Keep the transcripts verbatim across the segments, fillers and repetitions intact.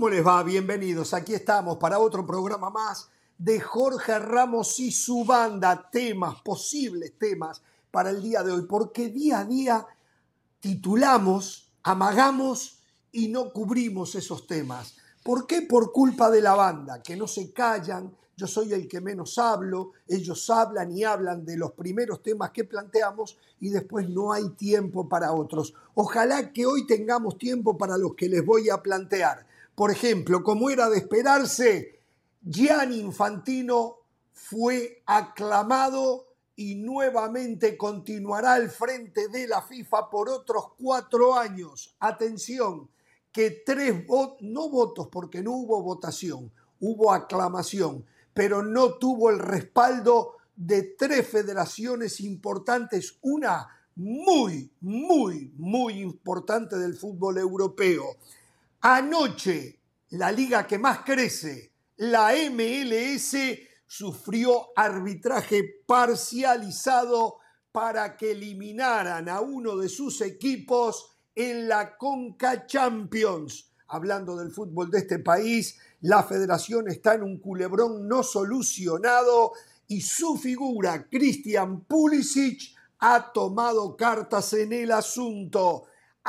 ¿Cómo les va? Bienvenidos. Aquí estamos para otro programa más de Jorge Ramos y su banda. Temas, posibles temas para el día de hoy, porque día a día titulamos, amagamos y no cubrimos esos temas. ¿Por qué? Por culpa de la banda, que no se callan. Yo soy el que menos hablo, ellos hablan y hablan de los primeros temas que planteamos y después no hay tiempo para otros. Ojalá que hoy tengamos tiempo para los que les voy a plantear. Por ejemplo, como era de esperarse, Gianni Infantino fue aclamado y nuevamente continuará al frente de la FIFA por otros cuatro años. Atención, que tres votos, no votos porque no hubo votación, hubo aclamación, pero no tuvo el respaldo de tres federaciones importantes, una muy, muy, muy importante del fútbol europeo. Anoche, la liga que más crece, la M L S, sufrió arbitraje parcializado para que eliminaran a uno de sus equipos en la Conca Champions. Hablando del fútbol de este país, la federación está en un culebrón no solucionado y su figura, Christian Pulisic, ha tomado cartas en el asunto.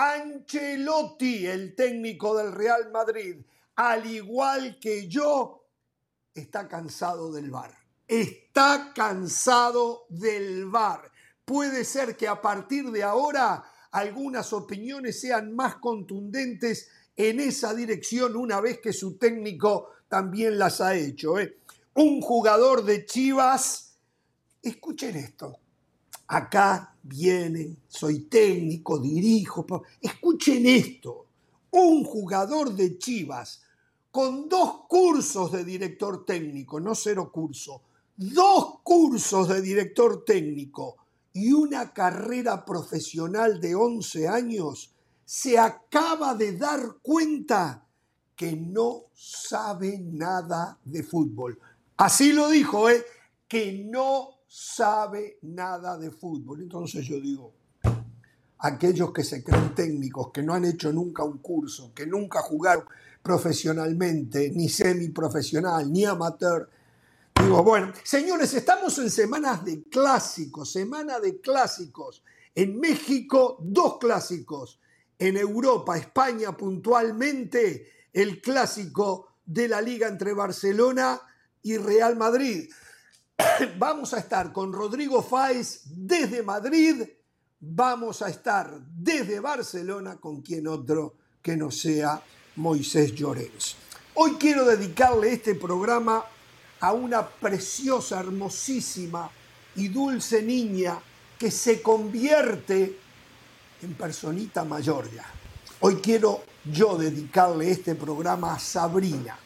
Ancelotti, el técnico del Real Madrid, al igual que yo, está cansado del V A R. Está cansado del V A R. Puede ser que a partir de ahora algunas opiniones sean más contundentes en esa dirección una vez que su técnico también las ha hecho. ¿eh? Un jugador de Chivas, escuchen esto, acá viene, soy técnico, dirijo, escuchen esto, un jugador de Chivas con dos cursos de director técnico, no cero curso, dos cursos de director técnico y una carrera profesional de once años, se acaba de dar cuenta que no sabe nada de fútbol. Así lo dijo, ¿eh? Que no sabe nada de fútbol. Entonces yo digo, aquellos que se creen técnicos, que no han hecho nunca un curso, que nunca jugaron profesionalmente, ni semiprofesional, ni amateur, digo, bueno, señores, estamos en semanas de clásicos, semana de clásicos. En México, dos clásicos. En Europa, España puntualmente, el clásico de la Liga entre Barcelona y Real Madrid. Vamos a estar con Rodrigo Fáez desde Madrid, vamos a estar desde Barcelona con quien otro que no sea Moisés Llorens. Hoy quiero dedicarle este programa a una preciosa, hermosísima y dulce niña que se convierte en personita mayor ya. Hoy quiero yo dedicarle este programa a Sabrina.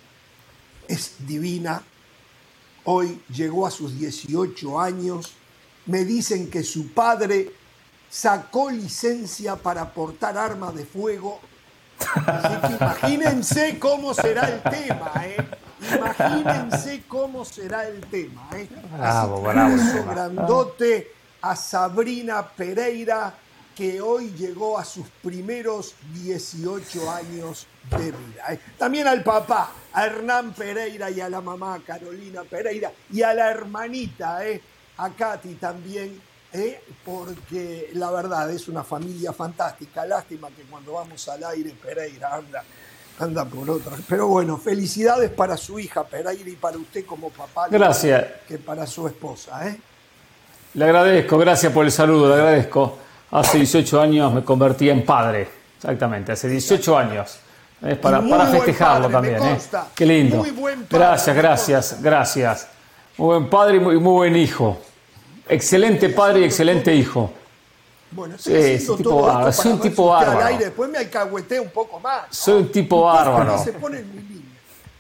Es divina. Hoy llegó a sus dieciocho años. Me dicen que su padre sacó licencia para portar armas de fuego. Así que imagínense cómo será el tema, ¿eh? Imagínense cómo será el tema, ¿eh? Bravo, Así bravo. que un beso grandote a Sabrina Pereira, que hoy llegó a sus primeros dieciocho años de vida. ¿eh? También al papá, a Hernán Pereira, y a la mamá Carolina Pereira, y a la hermanita, ¿eh? a Katy también, ¿eh? porque la verdad es una familia fantástica. Lástima que cuando vamos al aire Pereira anda, anda por otra. Pero bueno, felicidades para su hija Pereira y para usted como papá. Gracias. Que para su esposa. ¿eh? Le agradezco, gracias por el saludo, le agradezco. Hace dieciocho años me convertí en padre, exactamente, hace dieciocho años. Es para, para festejarlo padre, también. ¿eh? Qué lindo. Muy buen padre, gracias, gracias, consta. gracias. Muy buen padre y muy, muy buen hijo. Excelente padre y excelente hijo. Bueno, sí, es un tipo bárbaro. Soy un tipo bárbaro. Aire, después me alcahueteé un poco más. ¿no? Soy un tipo bárbaro. Se pone en mi línea.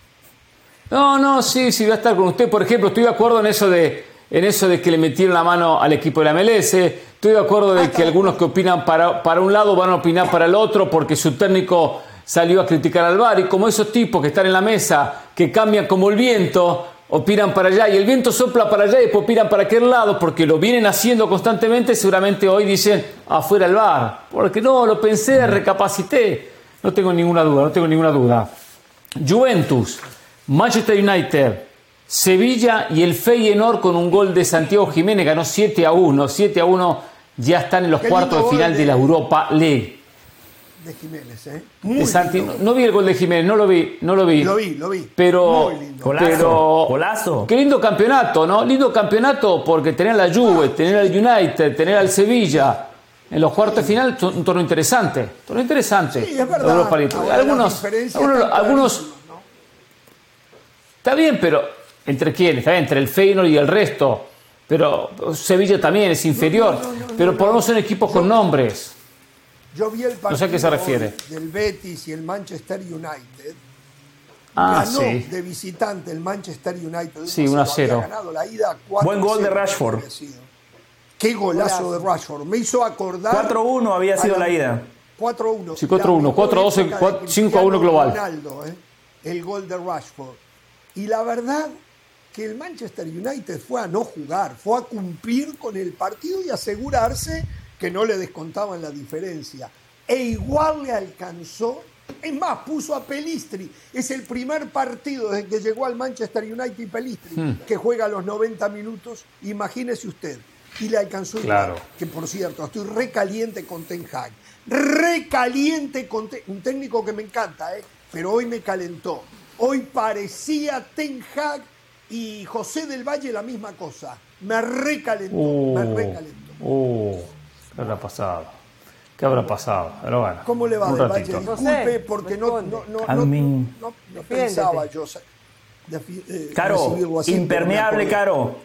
No, no, sí, sí, voy a estar con usted. Por ejemplo, estoy de acuerdo en eso de, en eso de que le metieron la mano al equipo de la M L S. Estoy de acuerdo de que algunos que opinan para, para un lado van a opinar para el otro porque su técnico salió a criticar al V A R. Y como esos tipos que están en la mesa, que cambian como el viento, opinan para allá y el viento sopla para allá y después opinan para aquel lado porque lo vienen haciendo constantemente, seguramente hoy dicen afuera el V A R. Porque no, lo pensé, recapacité. No tengo ninguna duda, no tengo ninguna duda. Juventus, Manchester United, Sevilla y el Feyenoord con un gol de Santiago Jiménez ganó siete a uno. siete a uno ya están en los Qué cuartos de final de, de la Europa League. De Jiménez, ¿eh? De Santi, no, no vi el gol de Jiménez, no lo vi, no lo vi. Lo vi, lo vi. Pero, Muy lindo. Golazo, pero golazo. Qué lindo campeonato, ¿no? Lindo campeonato porque tener la Juve, tener al United, tener al Sevilla en los cuartos de final, un torneo interesante. Un torneo interesante. Sí, es verdad. Europa League. Ahora Algunos, algunos, algunos ¿no? Está bien, pero ¿entre quiénes? Está bien, entre el Feyenoord y el resto. Pero Sevilla también es inferior. No, no, no, no, pero no, por lo no. menos son equipos con nombres. Yo vi el partido No sé a qué se refiere. del Betis y el Manchester United. Ah, Ganó sí. de visitante el Manchester United. Sí, uno a cero. Había ganado la ida cuatro Buen gol de cero, Rashford. había sido. Qué golazo de Rashford. Me hizo acordar. cuatro uno había sido a la ida. cuatro uno. Sí, cuatro uno, cuatro dos, cinco a uno global. Ronaldo, ¿eh? El gol de Rashford. Y la verdad que el Manchester United fue a no jugar, fue a cumplir con el partido y asegurarse que no le descontaban la diferencia. E igual le alcanzó. Es más, puso a Pelistri. Es el primer partido desde que llegó al Manchester United y Pelistri, hmm. que juega a los noventa minutos. Imagínese usted. Y le alcanzó claro. igual. Que por cierto, estoy recaliente con Ten Hag. Recaliente con Ten... un técnico que me encanta, ¿eh? Pero hoy me calentó. Hoy parecía Ten Hag y José del Valle la misma cosa. Me recalentó, uh, me recalentó. Uh, ¿Qué habrá pasado? ¿Qué habrá pasado? Pero bueno, ¿cómo le va, un Del ratito. Valle? Disculpe, porque no, no, no, A no, mí. no, no pensaba yo. Defi- eh, Caro, así, impermeable, Caro.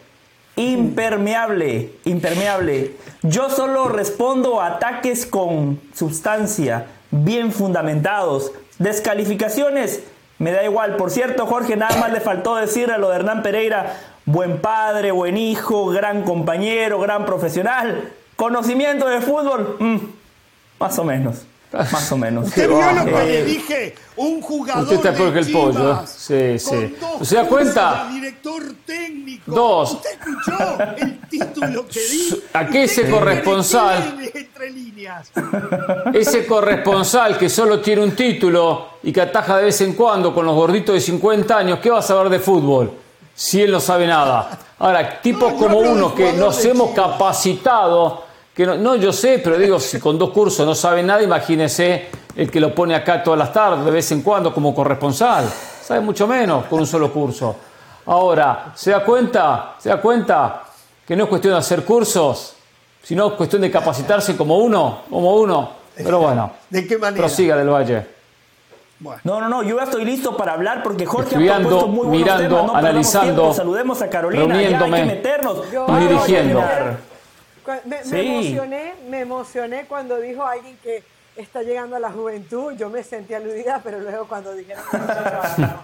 Impermeable, impermeable. Yo solo respondo a ataques con sustancia, bien fundamentados. Descalificaciones, me da igual. Por cierto, Jorge, nada más le faltó decir a lo de Hernán Pereira: buen padre, buen hijo, gran compañero, gran profesional. Conocimiento de fútbol, mm, más o menos. Más o menos. ¿Usted vio lo que le dije? Un jugador Usted está peor que el Chivas, pollo. Sí, sí. ¿Se da cuenta? Director técnico. Dos. ¿Usted escuchó el título que di? ¿A qué ese corresponsal? Entre líneas. Ese corresponsal que solo tiene un título y que ataja de vez en cuando con los gorditos de cincuenta años, ¿qué va a saber de fútbol? Si él no sabe nada. Ahora, tipos no, como uno que nos de hemos Chivas. capacitado, que no, no, yo sé, pero digo, si con dos cursos no sabe nada, imagínese el que lo pone acá todas las tardes, de vez en cuando, como corresponsal. Sabe mucho menos con un solo curso. Ahora, ¿se da cuenta? ¿Se da cuenta que no es cuestión de hacer cursos, sino es cuestión de capacitarse como uno, como uno? Pero bueno, ¿de qué manera? Prosiga, Del Valle. Bueno. No, no, no, yo ya estoy listo para hablar porque Jorge Estudiando, ha propuesto muy buenos mirando, temas. No analizando, tiempo. Saludemos a Carolina, reuniéndome, ya hay que meternos. Yo, y dirigiendo. Me, me, Sí. emocioné, me emocioné cuando dijo alguien que está llegando a la juventud. Yo me sentí aludida, pero luego cuando dijeron que no,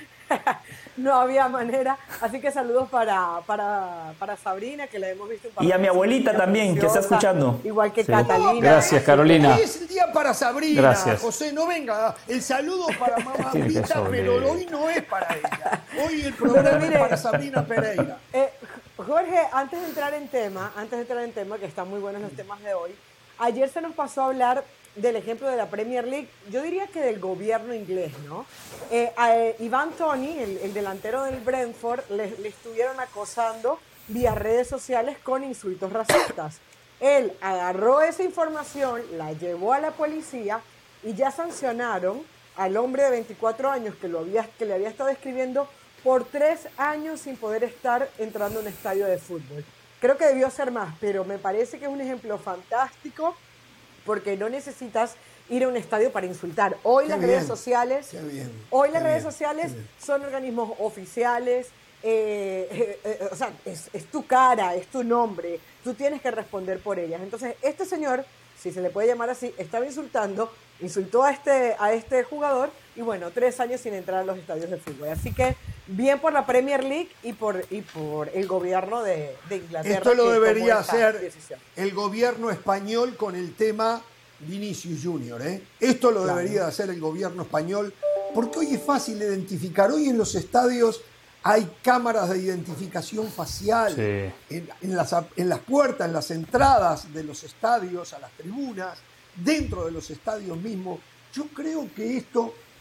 no había manera. Así que saludos para, para, para Sabrina, que la hemos visto un par Y a de mi abuelita veces, también, que preciosa, está escuchando. Igual que Sí. Catalina. Gracias, Carolina. Hoy es el día para Sabrina. Gracias. José, no venga. El saludo para mamá Tiene que Brita, sobre- pero hoy no es para ella. Hoy el programa Pero mire, es para Sabrina Pereira. Eh, Jorge, antes de entrar en tema, antes de entrar en tema, que están muy buenos los temas de hoy, ayer se nos pasó a hablar del ejemplo de la Premier League, yo diría que del gobierno inglés, ¿no? Eh, a, eh, Ivan Toney, el, el delantero del Brentford, le, le estuvieron acosando vía redes sociales con insultos racistas. Él agarró esa información, la llevó a la policía y ya sancionaron al hombre de veinticuatro años que, lo había, que le había estado escribiendo por tres años sin poder estar entrando a un estadio de fútbol. Creo que debió ser más, pero me parece que es un ejemplo fantástico porque no necesitas ir a un estadio para insultar. Hoy Qué las bien, redes sociales, qué bien, hoy qué las redes bien, sociales qué bien. son organismos oficiales, eh, eh, eh, o sea, es, es tu cara, es tu nombre, tú tienes que responder por ellas. Entonces, este señor, si se le puede llamar así, estaba insultando, insultó a este, a este jugador y bueno, tres años sin entrar a los estadios de fútbol. Así que bien por la Premier League y por, y por el gobierno de, de Inglaterra. Esto lo que debería tomó esta hacer decisión. el gobierno español con el tema Vinicius Junior. ¿eh? Esto lo Claro. debería hacer el gobierno español porque hoy es fácil identificar. Hoy en los estadios hay cámaras de identificación facial Sí. en, en, las, en las puertas, en las entradas de los estadios, a las tribunas, dentro de los estadios mismos. Yo creo que esto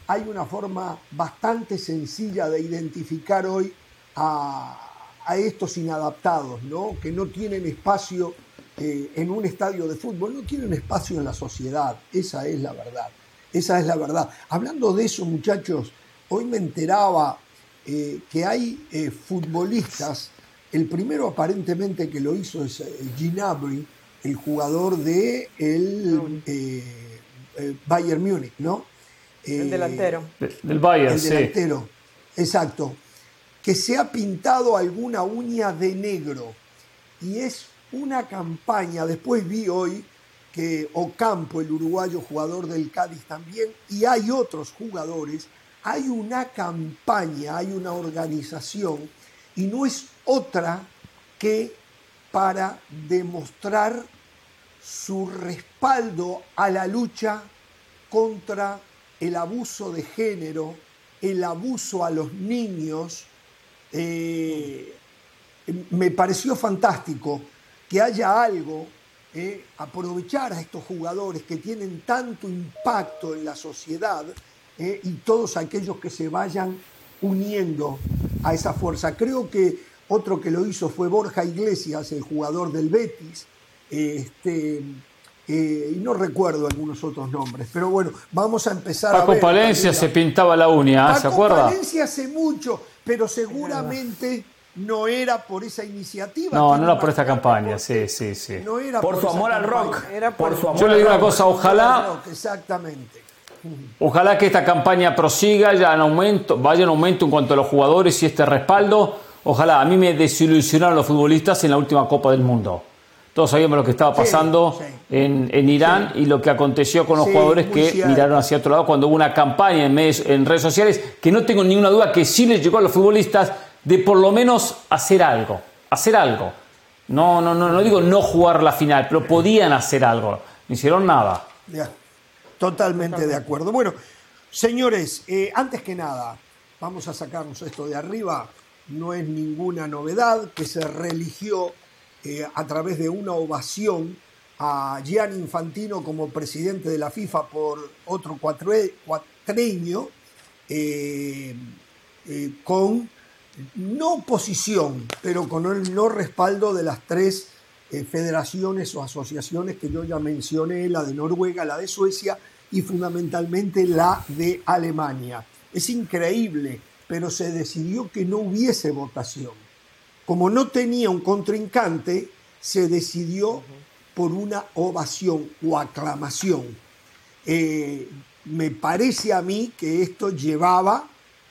hay una forma bastante sencilla de identificar hoy a, a estos inadaptados, ¿no? Que no tienen espacio eh, en un estadio de fútbol, no tienen espacio en la sociedad. Esa es la verdad, esa es la verdad. Hablando de eso, muchachos, hoy me enteraba eh, que hay eh, futbolistas, el primero aparentemente que lo hizo es eh, Gnabry, el jugador de el eh, eh, Bayern Múnich, ¿no? Eh, El delantero. Del Bayern, el sí. delantero, exacto, que se ha pintado alguna uña de negro. Y es una campaña, después vi hoy que Ocampo, el uruguayo jugador del Cádiz también, y hay otros jugadores, hay una campaña, hay una organización, y no es otra que para demostrar su respaldo a la lucha contra el abuso de género, el abuso a los niños. Eh, me pareció fantástico que haya algo, eh, aprovechar a estos jugadores que tienen tanto impacto en la sociedad eh, y todos aquellos que se vayan uniendo a esa fuerza. Creo que otro que lo hizo fue Borja Iglesias, el jugador del Betis, este, eh, y no recuerdo algunos otros nombres, pero bueno, vamos a empezar Paco a ver. Palencia Paco se pintaba la uña, ¿se acuerda? Paco Palencia hace mucho, pero seguramente no era por esa iniciativa. No, Tiene no era un por esta background campaña, deporte. sí, sí, sí. No era Por su esa amor al campaña. rock. Era por, Por su amor Yo le al digo una rock. cosa, ojalá, Rock, exactamente. ojalá que esta campaña prosiga, ya en aumento, vaya en aumento en cuanto a los jugadores y este respaldo. Ojalá, a mí me desilusionaron los futbolistas en la última Copa del Mundo. Todos sabíamos lo que estaba pasando Sí, sí. en, en Irán Sí. y lo que aconteció con los Sí, jugadores muy que cierto. miraron hacia otro lado cuando hubo una campaña en, medios, en redes sociales que no tengo ninguna duda que sí les llegó a los futbolistas de por lo menos hacer algo, hacer algo. No, no, no, no digo no jugar la final, pero podían hacer algo. No hicieron nada. Ya, totalmente de acuerdo. Bueno, señores, eh, antes que nada, vamos a sacarnos esto de arriba. No es ninguna novedad que se religió eh, a través de una ovación a Gianni Infantino como presidente de la FIFA por otro cuatre, cuatrenio, eh, eh, con no oposición, pero con el no respaldo de las tres eh, federaciones o asociaciones que yo ya mencioné, la de Noruega, la de Suecia y fundamentalmente la de Alemania. Es increíble, pero se decidió que no hubiese votación. Como no tenía un contrincante, se decidió por una ovación o aclamación. Eh, me parece a mí que esto llevaba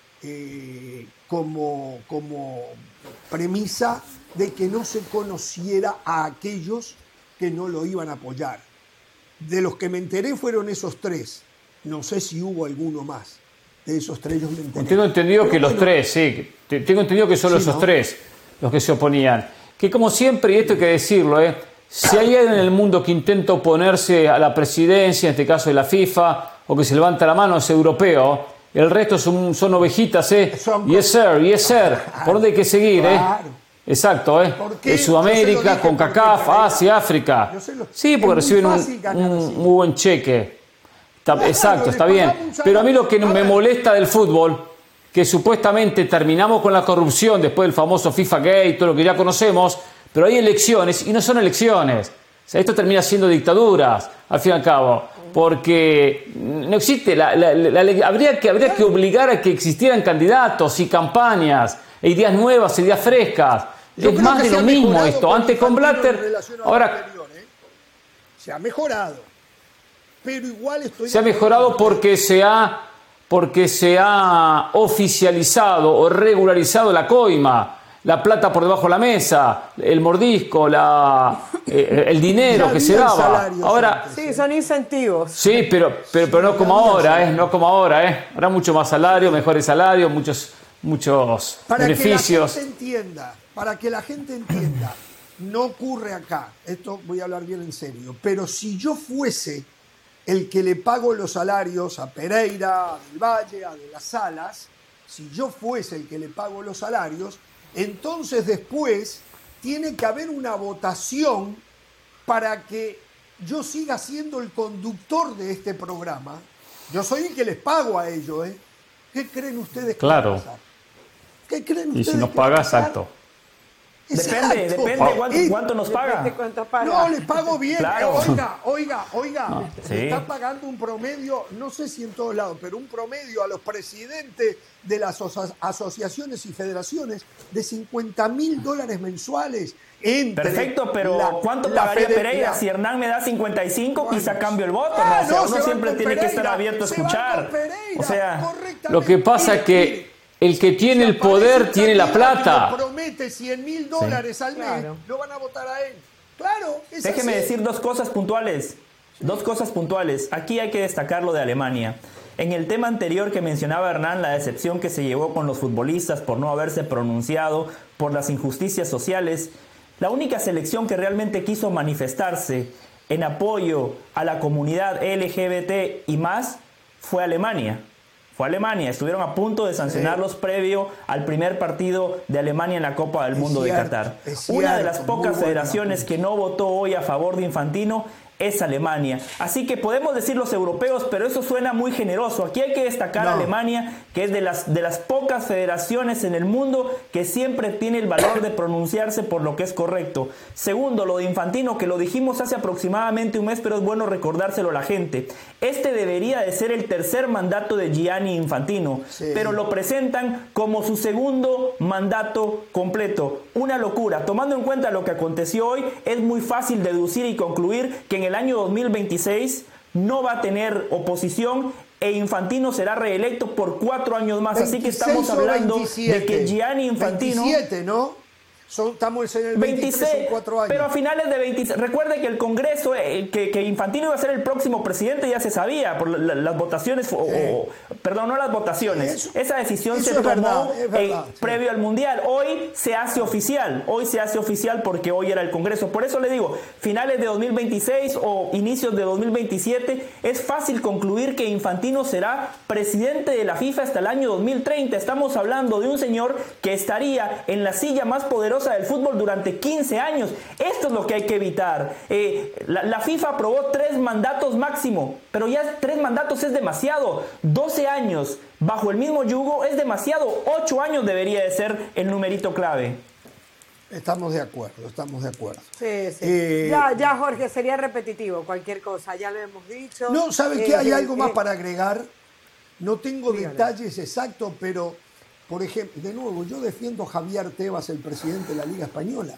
eh, como, como premisa de que no se conociera a aquellos que no lo iban a apoyar. De los que me enteré fueron esos tres. No sé si hubo alguno más. De esos tres yo me enteré. Tengo entendido Pero que los bueno, tres, sí. Tengo entendido que solo Sí, esos ¿no? tres los que se oponían. Que como siempre, y esto hay que decirlo, ¿eh? si hay alguien en el mundo que intenta oponerse a la presidencia, en este caso de la FIFA, o que se levanta la mano, es europeo. El resto son, son ovejitas, ¿eh? Son- Yes, sir, yes, sir. ¿Por dónde hay que seguir, eh? Claro. Exacto, ¿eh? ¿Por qué? De Yo Sudamérica, se lo dije con CACAF, porque para- Asia, África. Yo se lo- Sí, es porque muy reciben un, fácil ganar un así. muy buen cheque. Está- Claro, exacto, le está bien. pagamos un Pero a mí lo que salario. me A ver. molesta del fútbol, que supuestamente terminamos con la corrupción después del famoso FIFA Gate y todo lo que ya conocemos, pero hay elecciones y no son elecciones. O sea, esto termina siendo dictaduras, al fin y al cabo, porque no existe, la, la- la- la- habría, que, habría que obligar a que existieran candidatos y campañas, e ideas nuevas, ideas frescas. Yo es creo más que de se lo ha mismo mejorado esto. con Antes con Infantino en Blatter, relación a lo ahora anterior, ¿eh? Se ha mejorado. Pero igual estoy... se ha de acuerdo mejorado con usted. porque se ha, porque se ha oficializado o regularizado la coima, la plata por debajo de la mesa, el mordisco, la, eh, el dinero Ya que se había daba. salarios Ahora, antes. Sí, son incentivos. sí, pero, pero, pero no como ahora, ¿eh? No como ahora, ¿eh? Ahora mucho más salario, mejores salarios, muchos, muchos Para beneficios. que la gente entienda, para que la gente entienda, no ocurre acá, esto voy a hablar bien en serio, pero si yo fuese el que le pago los salarios a Pereira, a Del Valle, a De las Salas, si yo fuese el que le pago los salarios, entonces después tiene que haber una votación para que yo siga siendo el conductor de este programa, Yo soy el que les pago a ellos, ¿eh? ¿Qué creen ustedes que Claro. va a pasar? ¿Qué creen Y ustedes si nos que va a paga, pasar? exacto. Depende, Exacto. depende cuánto, Y- cuánto nos Depende paga. cuánto paga. No, les pago bien. Claro. Oiga, oiga, oiga. No, Le sí. está pagando un promedio, no sé si en todos lados, pero un promedio a los presidentes de las aso- asociaciones y federaciones de cincuenta mil dólares mensuales. Entre Perfecto, pero la- ¿cuánto la pagaría fede- Pereira? la- Si Hernán me da cincuenta y cinco, Bueno, quizá cambio el voto. ah, ¿no? O sea, no, uno se van siempre con tiene que estar Pereira, abierto a se van escuchar. con Pereira, O sea, correctamente. Lo que pasa Mire, es que mire, el que tiene si el poder aparece un tiene la candidato que plata. le promete cien mil dólares al mes, Claro. lo van a votar a él. Claro, es déjeme así. decir dos cosas puntuales. Dos cosas puntuales. Aquí hay que destacar lo de Alemania. En el tema anterior que mencionaba Hernán, la decepción que se llevó con los futbolistas por no haberse pronunciado, por las injusticias sociales, la única selección que realmente quiso manifestarse en apoyo a la comunidad L G B T y más fue Alemania. Fue Alemania. Estuvieron a punto de sancionarlos previo al primer partido de Alemania en la Copa del Es Mundo cierto, de Qatar. es Una de cierto, las muy pocas buena federaciones punto. que no votó hoy a favor de Infantino es Alemania. Así que podemos decir los europeos, pero eso suena muy generoso. Aquí hay que destacar No. a Alemania, que es de las, de las pocas federaciones en el mundo que siempre tiene el valor de pronunciarse por lo que es correcto. Segundo, lo de Infantino, que lo dijimos hace aproximadamente un mes, pero es bueno recordárselo a la gente. Este debería de ser el tercer mandato de Gianni Infantino, Sí. pero lo presentan como su segundo mandato completo. Una locura. Tomando en cuenta lo que aconteció hoy, es muy fácil deducir y concluir que en el año dos mil veintiséis no va a tener oposición e Infantino será reelecto por cuatro años más. Así que estamos veintiséis o hablando veintisiete. de que Gianni Infantino... veintisiete, ¿no? Son, estamos en el veintitrés, son veintiséis, cuatro años. pero a finales de veintiséis, recuerde que el Congreso, eh, que, que Infantino iba a ser el próximo presidente, ya se sabía por la- las votaciones, o, o- perdón, no las votaciones, Eso- esa decisión eso se es tomó verdad, es verdad, eh, sí. previo al Mundial. Hoy se hace oficial, hoy se hace oficial porque hoy era el Congreso. Por eso le digo, finales de dos mil veintiséis o inicios de dos mil veintisiete, es fácil concluir que Infantino será presidente de la FIFA hasta el año dos mil treinta. Estamos hablando de un señor que estaría en la silla más poderosa del fútbol durante quince años. Esto es lo que hay que evitar. Eh, la, la FIFA aprobó tres mandatos máximo, pero ya tres mandatos es demasiado. doce años bajo el mismo yugo es demasiado. ocho años debería de ser el numerito clave. Estamos de acuerdo, estamos de acuerdo. Sí, sí. Eh, ya, ya, Jorge, sería repetitivo cualquier cosa, ya lo hemos dicho. No, ¿sabe Eh, qué? Hay eh, algo más eh, para agregar. No tengo Dígale. detalles exactos, pero, por ejemplo, de nuevo, yo defiendo a Javier Tebas, el presidente de la Liga Española.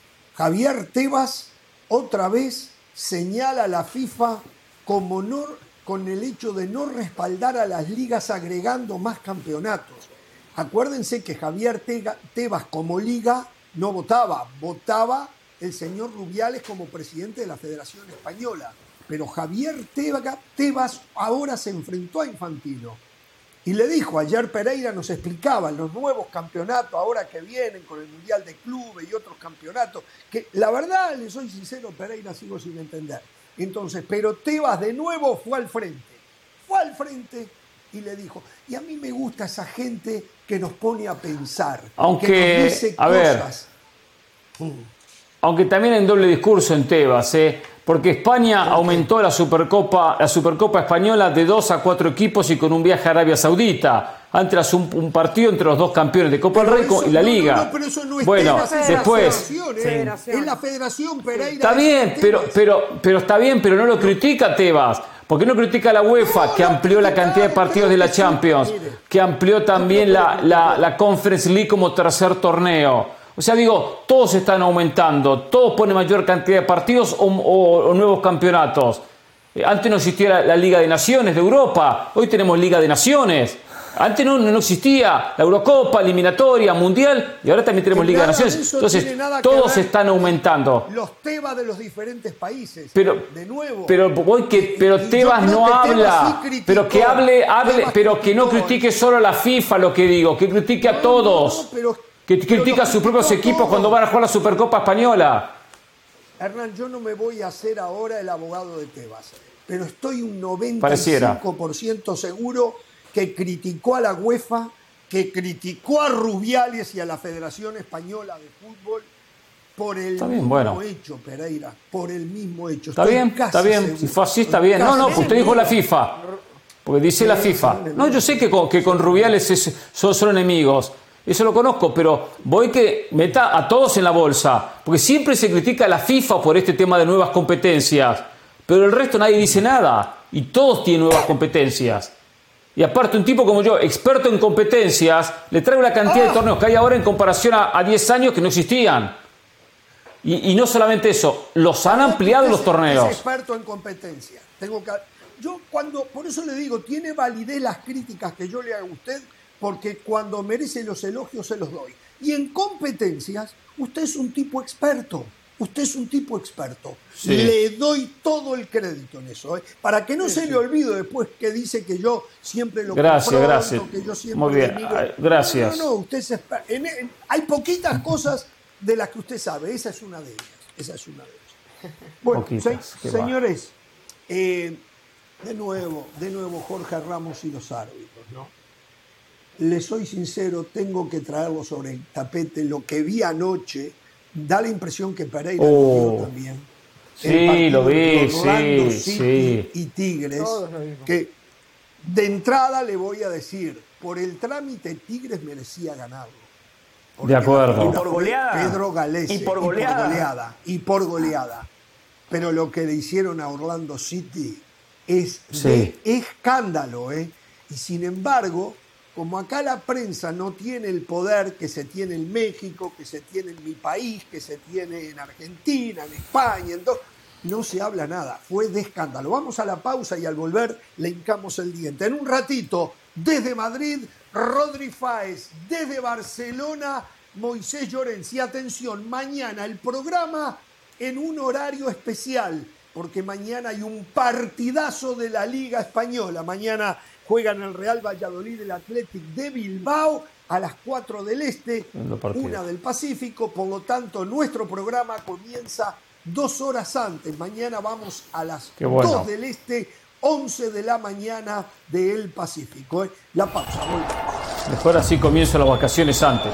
Javier Tebas, otra vez, señala a la FIFA como no, con el hecho de no respaldar a las ligas agregando más campeonatos. Acuérdense que Javier Tega- Tebas como liga no votaba, votaba el señor Rubiales como presidente de la Federación Española. Pero Javier Teba- Tebas ahora se enfrentó a Infantino y le dijo, ayer Pereira nos explicaba los nuevos campeonatos ahora que vienen con el Mundial de Clubes y otros campeonatos, que la verdad, le soy sincero, Pereira sigo sin entender. Entonces, pero Tebas de nuevo fue al frente, fue al frente y le dijo, y a mí me gusta esa gente que nos pone a pensar, Aunque, que nos dice a ver, cosas. Mm. Aunque también hay doble discurso en Tebas, ¿eh? Porque España aumentó la Supercopa, la Supercopa Española de dos a cuatro equipos y con un viaje a Arabia Saudita. Antes era un, un partido entre los dos campeones de Copa del Pero Rey co- eso- y la no, no, Liga. no, pero eso no es bueno, Tebas, es después... la federación, ¿eh? Federación. Es la Federación Pereira. Está es bien, Tebas. pero, pero, pero está bien, pero no lo critica Tebas. ¿Por qué no critica a la UEFA, No, que no amplió la critica, cantidad de partidos de la pero que sí, Champions, mire. que amplió también la, la, la Conference League como tercer torneo? O sea, digo, todos están aumentando, todos ponen mayor cantidad de partidos o, o- o nuevos campeonatos. Eh, Antes no existía la, la Liga de Naciones de Europa, hoy tenemos Liga de Naciones. Antes no, no existía la Eurocopa, eliminatoria, Mundial, y ahora también tenemos Que Liga de nada de Naciones. eso Entonces, tiene nada que todos ver están con aumentando. Los Tebas de los diferentes países. Pero, de nuevo. pero voy que, pero Y- y yo Tebas creo no que Tebas habla, sí criticó. pero que hable, hable, Tebas pero que no criticó. critique solo a la FIFA, lo que digo, que critique a No, todos, no, no, pero- que pero critica a los sus propios criticó equipos todos. cuando van a jugar la Supercopa Española. Hernán, yo no me voy a hacer ahora el abogado de Tebas, pero estoy un noventa y Pareciera. cinco por ciento seguro que criticó a la UEFA, que criticó a Rubiales y a la Federación Española de Fútbol por el Está bien, mismo bueno. hecho, Pereira, por el mismo hecho. Está Estoy bien, casi está bien, seguro. si fue así está Estoy bien. No, casi no, seguro. usted dijo la FIFA. Porque dice la FIFA. No, yo sé que con, que con Rubiales es, son, son enemigos. Eso lo conozco, pero voy que meta a todos en la bolsa. Porque siempre se critica a la FIFA por este tema de nuevas competencias. Pero el resto nadie dice nada. Y todos tienen nuevas competencias. Y aparte, un tipo como yo, experto en competencias, le trae una cantidad oh. de torneos que hay ahora en comparación a, a diez años que no existían. Y, y no solamente eso, los han ampliado los torneos. Es experto en competencia. Tengo que... Yo cuando, por eso le digo, tiene validez las críticas que yo le haga a usted, porque cuando merece los elogios se los doy. Y en competencias, usted es un tipo experto. Usted es un tipo experto. Sí. Le doy todo el crédito en eso. ¿eh? Para que no sí, se sí. le olvide después que dice que yo siempre lo Gracias, confronto, gracias. que yo siempre Muy bien, digo, gracias. No, no, no, usted es experto. En, en, hay poquitas cosas de las que usted sabe. Esa es una de ellas. Esa es una de ellas. Bueno, Poquitas, se, señores, eh, de nuevo, de nuevo Jorge Ramos y los árbitros, ¿no? Les soy sincero, tengo que traerlo sobre el tapete. Lo que vi anoche, da la impresión que Pereira oh. lo vio también. Sí, lo vi, sí, City sí. Y Tigres, que de entrada le voy a decir, por el trámite Tigres merecía ganarlo. De acuerdo. Y por goleada. Pedro Galese. Y por goleada. Y por goleada. Y por goleada. Pero lo que le hicieron a Orlando City es sí. de escándalo, ¿eh? Y sin embargo, como acá la prensa no tiene el poder que se tiene en México, que se tiene en mi país, que se tiene en Argentina, en España, entonces, no se habla nada. Fue de escándalo. Vamos a la pausa y al volver le hincamos el diente. En un ratito, desde Madrid, Rodri Fáez, desde Barcelona, Moisés Llorens. Y atención, mañana el programa en un horario especial, porque mañana hay un partidazo de la Liga Española. Mañana juegan el Real Valladolid, el Athletic de Bilbao, a las cuatro del Este, una del Pacífico. Por lo tanto, nuestro programa comienza dos horas antes. Mañana vamos a las bueno. dos del Este, once de la mañana del Pacífico. ¿eh? La pausa, volvemos. Mejor así comienzo las vacaciones antes.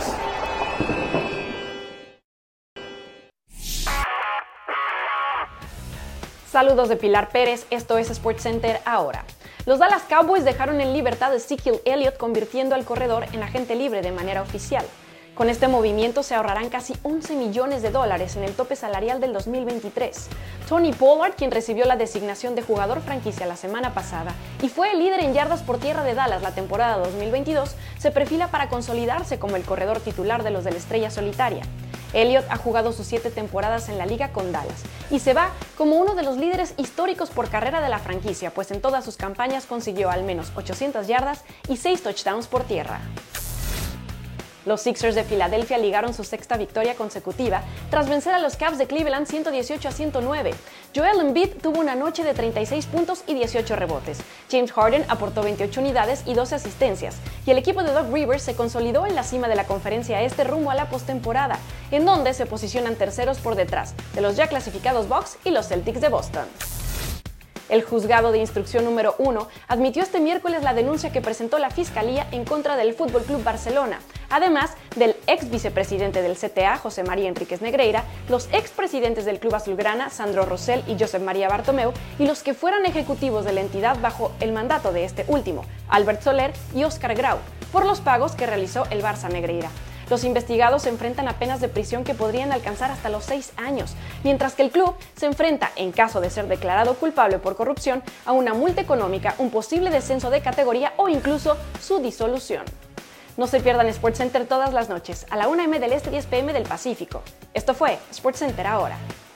Saludos de Pilar Pérez, esto es SportsCenter ahora. Los Dallas Cowboys dejaron en libertad a Ezekiel Elliott, convirtiendo al corredor en agente libre de manera oficial. Con este movimiento se ahorrarán casi once millones de dólares en el tope salarial del dos mil veintitrés. Tony Pollard, quien recibió la designación de jugador franquicia la semana pasada y fue el líder en yardas por tierra de Dallas la temporada dos mil veintidós, se perfila para consolidarse como el corredor titular de los de la estrella solitaria. Elliott ha jugado sus siete temporadas en la liga con Dallas y se va como uno de los líderes históricos por carrera de la franquicia, pues en todas sus campañas consiguió al menos ochocientas yardas y seis touchdowns por tierra. Los Sixers de Filadelfia ligaron su sexta victoria consecutiva tras vencer a los Cavs de Cleveland ciento dieciocho a ciento nueve. Joel Embiid tuvo una noche de treinta y seis puntos y dieciocho rebotes. James Harden aportó veintiocho unidades y doce asistencias. Y el equipo de Doc Rivers se consolidó en la cima de la conferencia este rumbo a la postemporada, en donde se posicionan terceros por detrás de los ya clasificados Bucks y los Celtics de Boston. El juzgado de instrucción número uno admitió este miércoles la denuncia que presentó la Fiscalía en contra del F C Barcelona, además del ex vicepresidente del C T A, José María Enríquez Negreira, los expresidentes del Club Azulgrana, Sandro Rosell y Josep María Bartomeu, y los que fueran ejecutivos de la entidad bajo el mandato de este último, Albert Soler y Óscar Grau, por los pagos que realizó el Barça Negreira. Los investigados se enfrentan a penas de prisión que podrían alcanzar hasta los seis años, mientras que el club se enfrenta, en caso de ser declarado culpable por corrupción, a una multa económica, un posible descenso de categoría o incluso su disolución. No se pierdan SportsCenter todas las noches, a la una eme del Este, diez pe eme del Pacífico. Esto fue SportsCenter ahora.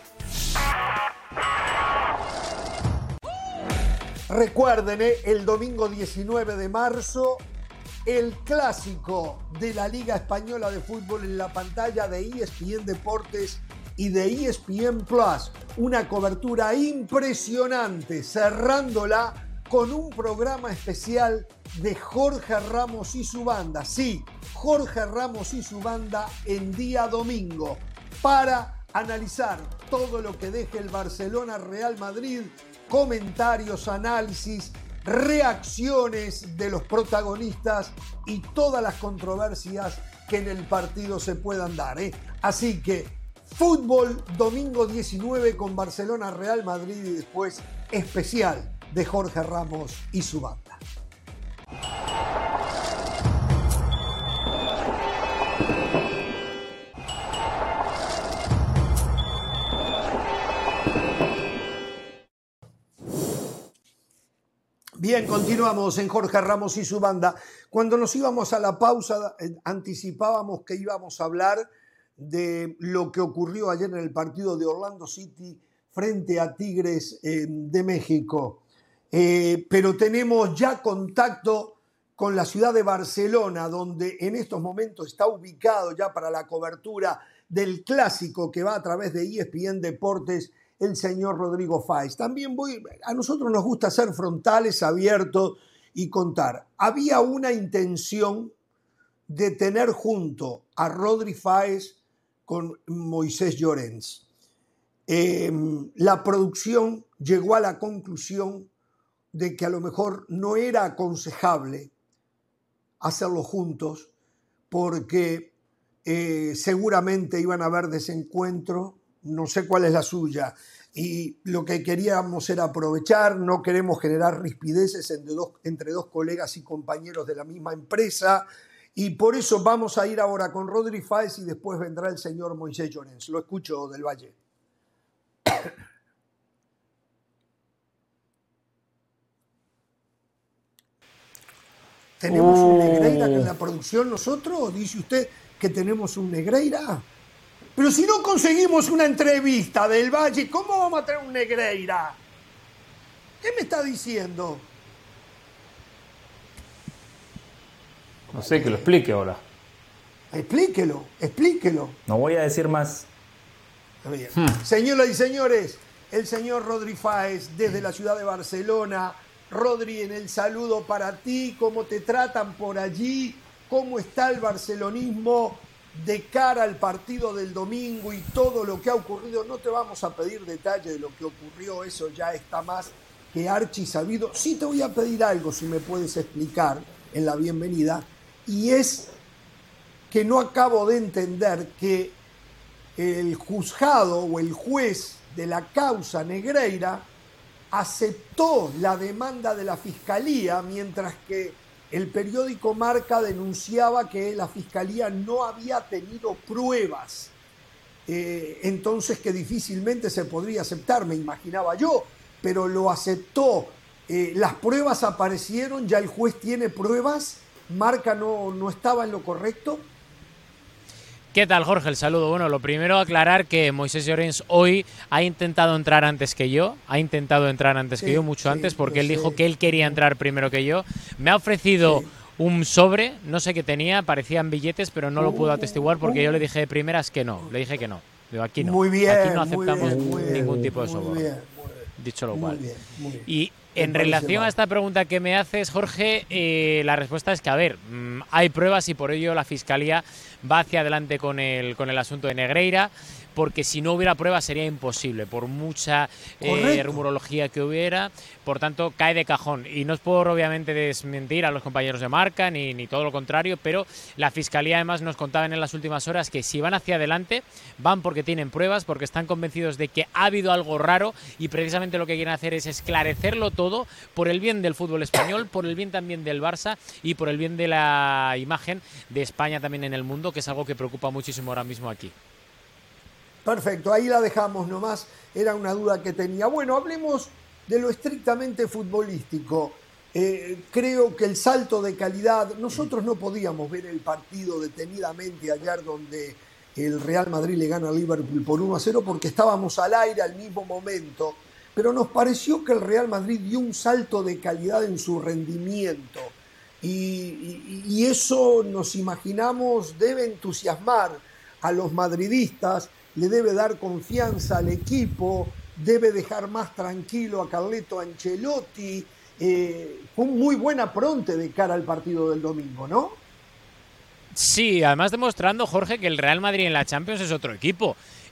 Recuerden, ¿eh? el domingo diecinueve de marzo, el clásico de la Liga Española de Fútbol en la pantalla de E S P N Deportes y de E S P N Plus. Una cobertura impresionante, cerrándola con un programa especial de Jorge Ramos y su banda. Sí, Jorge Ramos y su banda en día domingo, para analizar todo lo que deje el Barcelona-Real Madrid, comentarios, análisis, reacciones de los protagonistas y todas las controversias que en el partido se puedan dar. ¿eh? Así que fútbol domingo diecinueve con Barcelona Real Madrid y después especial de Jorge Ramos y su banda. Bien, continuamos en Jorge Ramos y su banda. Cuando nos íbamos a la pausa, eh, anticipábamos que íbamos a hablar de lo que ocurrió ayer en el partido de Orlando City frente a Tigres eh, de México. Eh, pero tenemos ya contacto con la ciudad de Barcelona, donde en estos momentos está ubicado ya para la cobertura del clásico que va a través de E S P N Deportes el señor Rodrigo Fáez. También voy, a nosotros nos gusta ser frontales, abiertos y contar. Había una intención de tener junto a Rodri Fáez con Moisés Llorens. Eh, la producción llegó a la conclusión de que a lo mejor no era aconsejable hacerlo juntos porque eh, seguramente iban a haber desencuentros. No sé cuál es la suya, y lo que queríamos era aprovechar, no queremos generar rispideces entre dos, entre dos colegas y compañeros de la misma empresa, y por eso vamos a ir ahora con Rodri Fáez y después vendrá el señor Moisés Llorens. Lo escucho, Del Valle. ¿Tenemos uh. un Negreira en la producción nosotros? ¿O dice usted que tenemos un Negreira? Pero si no conseguimos una entrevista Del Valle, ¿cómo vamos a tener un Negreira? ¿Qué me está diciendo? No sé, que lo explique ahora. Explíquelo, explíquelo. No voy a decir más. Bien. Hmm. Señoras y señores, el señor Rodri Fáez desde la ciudad de Barcelona. Rodri, en el saludo para ti, ¿cómo te tratan por allí? ¿Cómo está el barcelonismo de cara al partido del domingo y todo lo que ha ocurrido? No te vamos a pedir detalle de lo que ocurrió, eso ya está más que archi sabido. Sí te voy a pedir algo, si me puedes explicar en la bienvenida, y es que no acabo de entender que el juzgado o el juez de la causa Negreira aceptó la demanda de la Fiscalía, mientras que el periódico Marca denunciaba que la Fiscalía no había tenido pruebas, eh, entonces que difícilmente se podría aceptar, me imaginaba yo, pero lo aceptó. Eh, las pruebas aparecieron, ya el juez tiene pruebas. Marca no, no estaba en lo correcto. ¿Qué tal, Jorge? El saludo. Bueno, lo primero aclarar que Moisés Llorens hoy ha intentado entrar antes que yo, ha intentado entrar antes sí, que yo, mucho sí, antes, porque él sé. dijo que él quería entrar primero que yo. Me ha ofrecido sí. un sobre, no sé qué tenía, parecían billetes, pero no uh, lo puedo atestiguar porque uh, yo le dije de primeras que no, le dije que no. Digo, aquí no, muy bien, aquí no aceptamos muy bien, muy ningún bien, tipo de soborno. Muy bien, muy bien. Dicho lo cual. Muy bien, muy bien. Y en relación mal. a esta pregunta que me haces, Jorge, eh, la respuesta es que, a ver, mmm, hay pruebas y por ello la Fiscalía va hacia adelante con el, con el asunto de Negreira, porque si no hubiera pruebas sería imposible, por mucha eh, rumorología que hubiera, por tanto cae de cajón. Y no es por obviamente desmentir a los compañeros de Marca, ni, ni todo lo contrario, pero la Fiscalía además nos contaban en las últimas horas que si van hacia adelante, van porque tienen pruebas, porque están convencidos de que ha habido algo raro y precisamente lo que quieren hacer es esclarecerlo todo por el bien del fútbol español, por el bien también del Barça y por el bien de la imagen de España también en el mundo, que es algo que preocupa muchísimo ahora mismo aquí. Perfecto, ahí la dejamos nomás, era una duda que tenía. Bueno, hablemos de lo estrictamente futbolístico. Eh, creo que el salto de calidad, nosotros no podíamos ver el partido detenidamente ayer donde el Real Madrid le gana al Liverpool por uno a cero porque estábamos al aire al mismo momento, pero nos pareció que el Real Madrid dio un salto de calidad en su rendimiento y, y, y eso nos imaginamos debe entusiasmar a los madridistas, le debe dar confianza al equipo, debe dejar más tranquilo a Carleto Ancelotti. Eh, fue un muy buen apronte de cara al partido del domingo, ¿no? Sí, además demostrando, Jorge, que el Real Madrid en la Champions es otro equipo.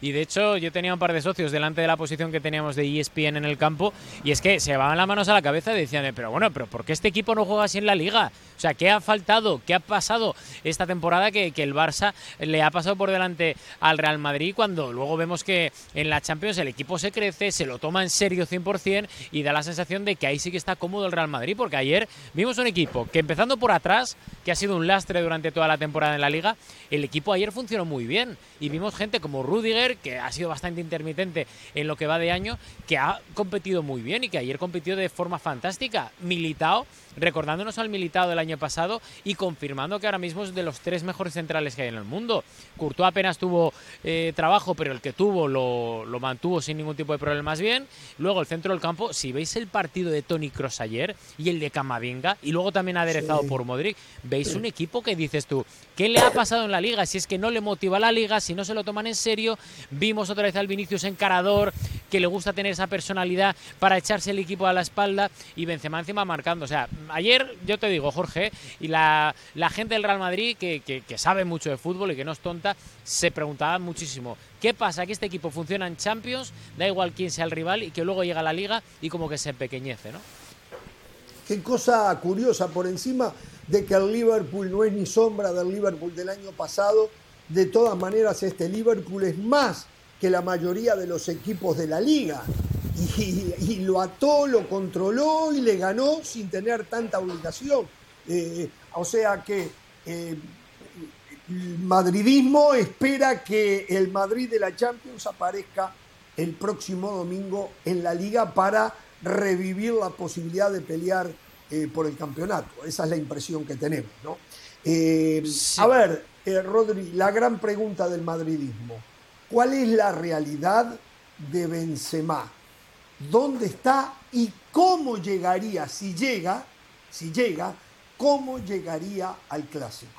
y de hecho yo tenía un par de socios delante de la posición que teníamos de E S P N en el campo y es que se llevaban las manos a la cabeza y decían, pero bueno, pero ¿por qué este equipo no juega así en la Liga? O sea, ¿qué ha faltado? ¿Qué ha pasado esta temporada que, que el Barça le ha pasado por delante al Real Madrid cuando luego vemos que en la Champions el equipo se crece, se lo toma en serio cien por cien y da la sensación de que ahí sí que está cómodo el Real Madrid, porque ayer vimos un equipo que empezando por atrás, que ha sido un lastre durante toda la temporada en la Liga, el equipo ayer funcionó muy bien y vimos gente como Rüdiger, que ha sido bastante intermitente en lo que va de año, que ha competido muy bien y que ayer compitió de forma fantástica. Militao, recordándonos al Militao del año pasado y confirmando que ahora mismo es de los tres mejores centrales que hay en el mundo. Courtois apenas tuvo eh, trabajo, pero el que tuvo lo, lo mantuvo sin ningún tipo de problemas bien. Luego el centro del campo, si veis el partido de Toni Kroos ayer y el de Camavinga, y luego también aderezado sí. por Modric, veis un equipo que dices tú, ¿qué le ha pasado en la Liga? Si es que no le motiva la Liga, si no se lo toman en serio. Vimos otra vez al Vinicius encarador, que le gusta tener esa personalidad para echarse el equipo a la espalda, y Benzema encima marcando. O sea, ayer, yo te digo, Jorge, y la, la gente del Real Madrid, que, que, que sabe mucho de fútbol y que no es tonta, se preguntaba muchísimo, ¿qué pasa? Que este equipo funciona en Champions, da igual quién sea el rival, y que luego llega a la Liga y como que se empequeñece, ¿no? Qué cosa curiosa, por encima de que el Liverpool no es ni sombra del Liverpool del año pasado, de todas maneras este Liverpool es más que la mayoría de los equipos de la Liga. Y, y lo ató, lo controló y le ganó sin tener tanta obligación. Eh, o sea que eh, el madridismo espera que el Madrid de la Champions aparezca el próximo domingo en la Liga para revivir la posibilidad de pelear eh, por el campeonato. Esa es la impresión que tenemos, ¿no? Eh, sí. A ver, eh, Rodri, la gran pregunta del madridismo. ¿Cuál es la realidad de Benzema? ¿Dónde está y cómo llegaría, si llega, si llega, cómo llegaría al Clásico?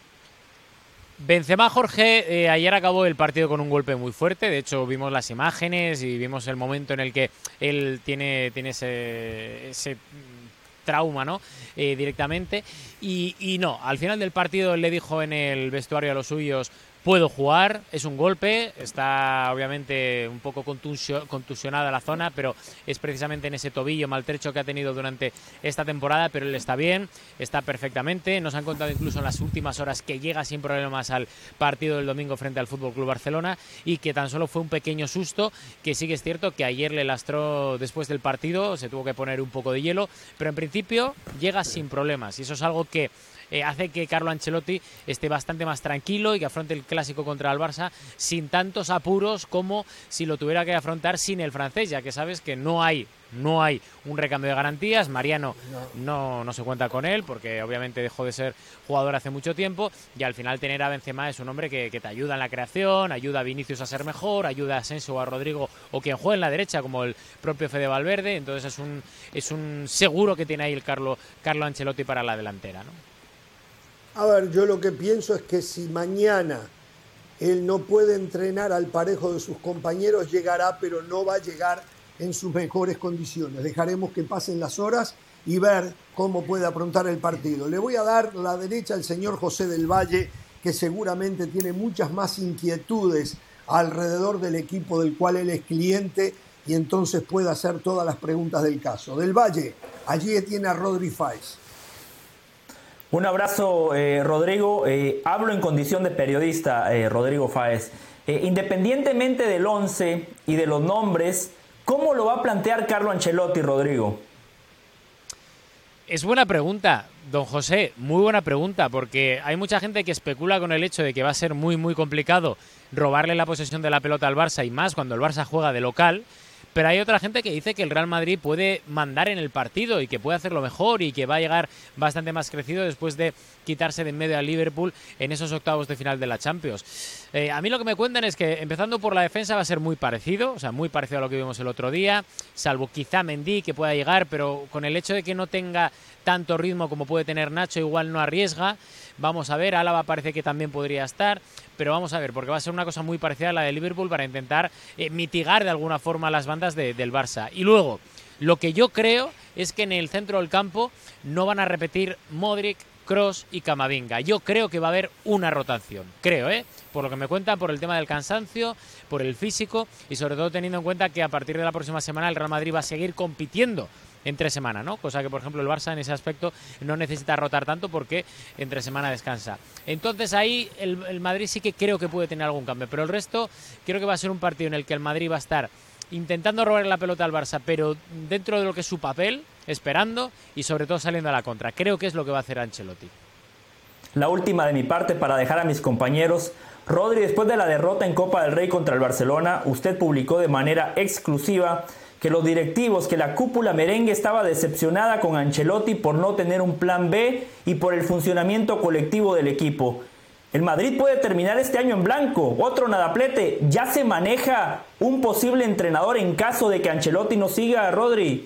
Benzema, Jorge, eh, ayer acabó el partido con un golpe muy fuerte. De hecho, vimos las imágenes y vimos el momento en el que él tiene, tiene ese, ese trauma, ¿no? Eh, directamente. Y, y no, al final del partido él le dijo en el vestuario a los suyos: puedo jugar, es un golpe, está obviamente un poco contusio, contusionada la zona, pero es precisamente en ese tobillo maltrecho que ha tenido durante esta temporada, pero él está bien, está perfectamente. Nos han contado incluso en las últimas horas que llega sin problemas al partido del domingo frente al F C Barcelona y que tan solo fue un pequeño susto, que sí que es cierto que ayer le lastró después del partido, se tuvo que poner un poco de hielo, pero en principio llega sin problemas y eso es algo que Eh, hace que Carlo Ancelotti esté bastante más tranquilo y que afronte el Clásico contra el Barça sin tantos apuros como si lo tuviera que afrontar sin el francés, ya que sabes que no hay no hay un recambio de garantías. Mariano no, no se cuenta con él porque obviamente dejó de ser jugador hace mucho tiempo, y al final tener a Benzema es un hombre que, que te ayuda en la creación, ayuda a Vinicius a ser mejor, ayuda a Asensio o a Rodrigo o quien juegue en la derecha como el propio Fede Valverde. Entonces es un, es un seguro que tiene ahí el Carlo, Carlo Ancelotti para la delantera, ¿no? A ver, yo lo que pienso es que si mañana él no puede entrenar al parejo de sus compañeros, llegará, pero no va a llegar en sus mejores condiciones. Dejaremos que pasen las horas y ver cómo puede afrontar el partido. Le voy a dar la derecha al señor José del Valle, que seguramente tiene muchas más inquietudes alrededor del equipo del cual él es cliente y entonces puede hacer todas las preguntas del caso. Del Valle, allí tiene a Rodri Fáez. Un abrazo, eh, Rodrigo. Eh, hablo en condición de periodista, eh, Rodrigo Fáez. Eh, independientemente del once y de los nombres, ¿cómo lo va a plantear Carlo Ancelotti, Rodrigo? Es buena pregunta, don José, muy buena pregunta, porque hay mucha gente que especula con el hecho de que va a ser muy, muy complicado robarle la posesión de la pelota al Barça, y más cuando el Barça juega de local. Pero hay otra gente que dice que el Real Madrid puede mandar en el partido y que puede hacerlo mejor y que va a llegar bastante más crecido después de quitarse de en medio al Liverpool en esos octavos de final de la Champions. Eh, a mí lo que me cuentan es que empezando por la defensa va a ser muy parecido, o sea, muy parecido a lo que vimos el otro día, salvo quizá Mendy, que pueda llegar, pero con el hecho de que no tenga tanto ritmo como puede tener Nacho, igual no arriesga. Vamos a ver, Álava parece que también podría estar, pero vamos a ver, porque va a ser una cosa muy parecida a la de Liverpool para intentar eh, mitigar de alguna forma las bandas de, del Barça. Y luego, lo que yo creo es que en el centro del campo no van a repetir Modric, Kroos y Camavinga. Yo creo que va a haber una rotación, creo, ¿eh? Por lo que me cuentan, por el tema del cansancio, por el físico y sobre todo teniendo en cuenta que a partir de la próxima semana el Real Madrid va a seguir compitiendo entre semana, ¿no? Cosa que, por ejemplo, el Barça en ese aspecto no necesita rotar tanto porque entre semana descansa. Entonces ahí el, el Madrid sí que creo que puede tener algún cambio, pero el resto creo que va a ser un partido en el que el Madrid va a estar intentando robar la pelota al Barça, pero dentro de lo que es su papel, esperando y sobre todo saliendo a la contra. Creo que es lo que va a hacer Ancelotti. La última de mi parte para dejar a mis compañeros. Rodri, después de la derrota en Copa del Rey contra el Barcelona, usted publicó de manera exclusiva que los directivos, que la cúpula merengue estaba decepcionada con Ancelotti por no tener un plan B y por el funcionamiento colectivo del equipo. El Madrid puede terminar este año en blanco. Otro nadaplete. ¿Ya se maneja un posible entrenador en caso de que Ancelotti no siga, Rodri?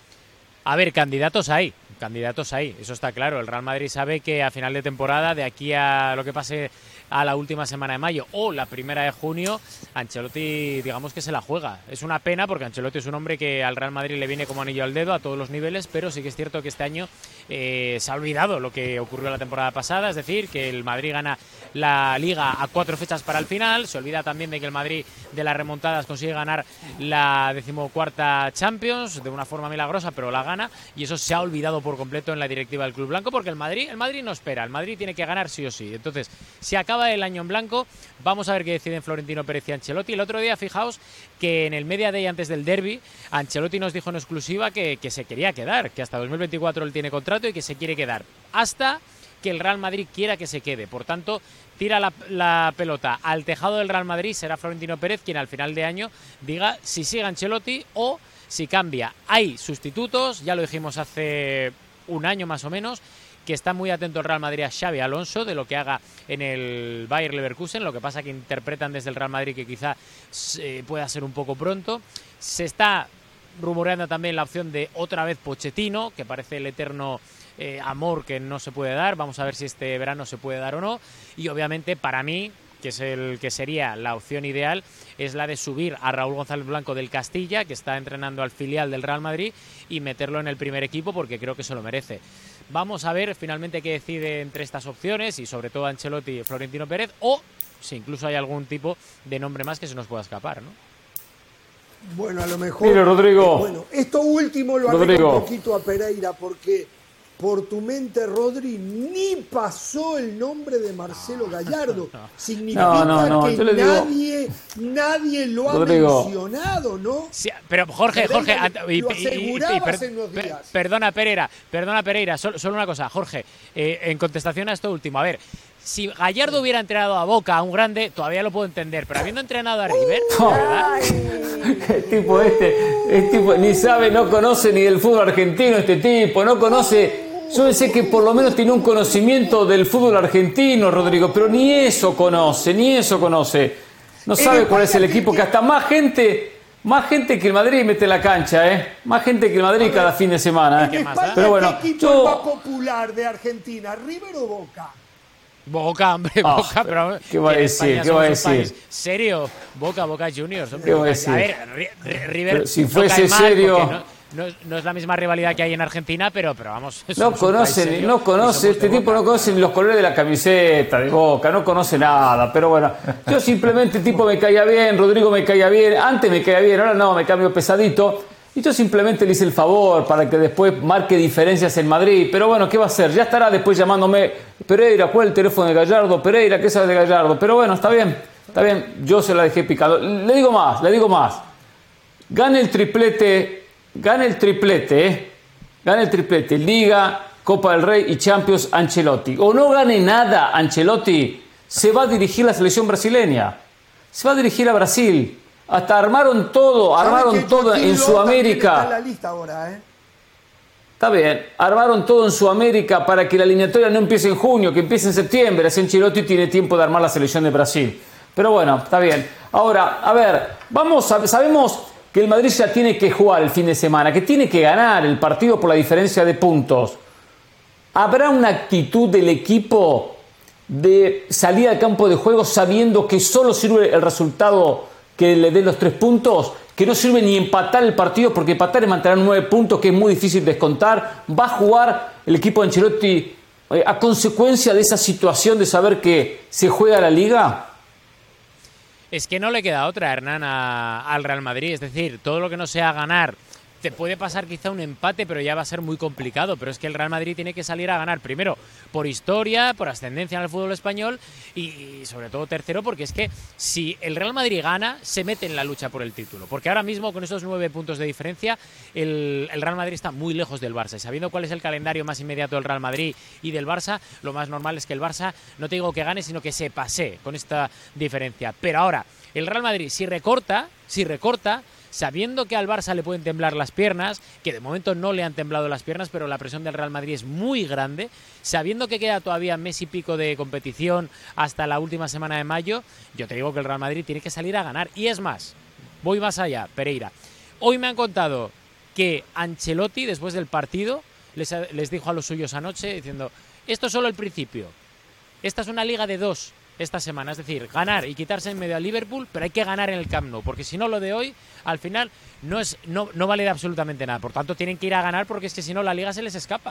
A ver, candidatos hay. Candidatos hay, eso está claro. El Real Madrid sabe que a final de temporada, de aquí a lo que pase a la última semana de mayo o la primera de junio, Ancelotti digamos que se la juega. Es una pena porque Ancelotti es un hombre que al Real Madrid le viene como anillo al dedo a todos los niveles, pero sí que es cierto que este año eh, se ha olvidado lo que ocurrió la temporada pasada, es decir, que el Madrid gana la Liga a cuatro fechas para el final, se olvida también de que el Madrid de las remontadas consigue ganar la decimocuarta Champions de una forma milagrosa, pero la gana, y eso se ha olvidado por completo en la directiva del Club Blanco, porque el Madrid, el Madrid no espera, el Madrid tiene que ganar sí o sí. Entonces, si acaba el año en blanco, vamos a ver qué deciden Florentino Pérez y Ancelotti. El otro día, fijaos que en el Media Day antes del derbi, Ancelotti nos dijo en exclusiva que, que se quería quedar, que hasta dos mil veinticuatro él tiene contrato y que se quiere quedar hasta que el Real Madrid quiera que se quede. Por tanto, tira la, la pelota al tejado del Real Madrid, será Florentino Pérez quien al final de año diga si sigue Ancelotti o si cambia. Hay sustitutos, ya lo dijimos hace un año más o menos, que está muy atento el Real Madrid a Xabi Alonso de lo que haga en el Bayer Leverkusen. Lo que pasa que interpretan desde el Real Madrid que quizá eh, pueda ser un poco pronto. Se está rumoreando también la opción de otra vez Pochettino, que parece el eterno eh, amor que no se puede dar. Vamos a ver si este verano se puede dar o no. Y obviamente para mí, que es el que sería la opción ideal, es la de subir a Raúl González Blanco del Castilla, que está entrenando al filial del Real Madrid, y meterlo en el primer equipo porque creo que se lo merece. Vamos a ver finalmente qué decide entre estas opciones y sobre todo Ancelotti y Florentino Pérez, o si incluso hay algún tipo de nombre más que se nos pueda escapar, ¿no? Bueno, a lo mejor... Mira, Rodrigo. Eh, bueno, esto último lo arreglo un poquito a Pereira porque por tu mente, Rodri, ni pasó el nombre de Marcelo Gallardo. Significa no, no, no. que Yo le digo, nadie, nadie lo ha Rodrigo, mencionado, ¿no? Sí, pero Jorge, Jorge, Pereira, y, lo y- y- y- asegurabas per- en los per- días. perdona Pereira, perdona Pereira, solo, solo una cosa, Jorge, eh, en contestación a esto último, a ver, si Gallardo hubiera entrenado a Boca, a un grande, todavía lo puedo entender, pero habiendo entrenado a River, No. ¿verdad? El tipo este, este tipo ni sabe, no conoce ni del fútbol argentino este tipo, no conoce. Yo pensé que por lo menos tiene un conocimiento del fútbol argentino, Rodrigo, pero ni eso conoce, ni eso conoce. No En sabe cuál es el España, equipo que- que hasta más gente, más gente que el Madrid mete en la cancha, ¿eh? Más gente que el Madrid cada fin de semana, En ¿eh? más España, da? Pero bueno, ¿qué equipo es más yo... popular de Argentina, River o Boca? Boca, hombre, Ah, Boca, pero ¿qué va a en decir? España ¿Qué va a somos un decir? país serio, Boca, Boca Juniors, hombre. ¿Qué va a Boca- decir? ver, Ri- Ri- River Pero si no fuese cae mal, serio- porque No, no es- no es la misma rivalidad que hay en Argentina, pero, pero vamos. No somos un país conoce, serio no y conoce, somos este de tipo Boca. no conoce ni los colores de la camiseta de Boca, no conoce nada, pero bueno, yo simplemente el tipo me caía bien, Rodrigo me caía bien, antes me caía bien, ahora no, me cambio pesadito, y yo simplemente le hice el favor para que después marque diferencias en Madrid, pero bueno, ¿qué va a hacer? Ya estará después llamándome, Pereira, ¿cuál es el teléfono de Gallardo? Pereira, ¿qué sabes de Gallardo? Pero bueno, está bien, está bien, yo se la dejé picando. Le digo más, le digo más, gane el triplete, gane el triplete, ¿eh? Gane el triplete, Liga, Copa del Rey y Champions Ancelotti. O no gane nada Ancelotti, se va a dirigir la selección brasileña. Se va a dirigir a Brasil. Hasta armaron todo, ¿Sabes armaron que todo Joaquín en Lowe también Sudamérica. está en la lista ahora, ¿eh? Está bien, armaron todo en Sudamérica para que la eliminatoria no empiece en junio, que empiece en septiembre. Así Ancelotti tiene tiempo de armar la selección de Brasil. Pero bueno, está bien. Ahora, a ver, vamos a, sabemos que el Madrid ya tiene que jugar el fin de semana, que tiene que ganar el partido por la diferencia de puntos. ¿Habrá una actitud del equipo de salir al campo de juego sabiendo que solo sirve el resultado que le dé los tres puntos? Que no sirve ni empatar el partido, porque empatar es mantener nueve puntos, que es muy difícil descontar. Va a jugar el equipo de Ancelotti eh, a consecuencia de esa situación de saber que se juega la Liga? Es que no le queda otra, Hernán, a, al Real Madrid. Es decir, todo lo que no sea ganar, te puede pasar quizá un empate, pero ya va a ser muy complicado. Pero es que el Real Madrid tiene que salir a ganar, primero, por historia, por ascendencia en el fútbol español y, y sobre todo, tercero, porque es que si el Real Madrid gana, se mete en la lucha por el título. Porque ahora mismo, con esos nueve puntos de diferencia, el, el Real Madrid está muy lejos del Barça. Y sabiendo cuál es el calendario más inmediato del Real Madrid y del Barça, lo más normal es que el Barça, no te digo que gane, sino que se pasee con esta diferencia. Pero ahora, el Real Madrid, si recorta, si recorta, sabiendo que al Barça le pueden temblar las piernas, que de momento no le han temblado las piernas, pero la presión del Real Madrid es muy grande, sabiendo que queda todavía mes y pico de competición hasta la última semana de mayo, yo te digo que el Real Madrid tiene que salir a ganar. Y es más, voy más allá, Pereira. Hoy me han contado que Ancelotti, después del partido, les, les dijo a los suyos anoche, diciendo, esto es solo el principio, esta es una liga de dos esta semana, es decir, ganar y quitarse en medio al Liverpool, pero hay que ganar en el Camp Nou, porque si no, lo de hoy, al final, no, es, no, no vale de absolutamente nada. Por tanto, tienen que ir a ganar, porque es que si no, la Liga se les escapa.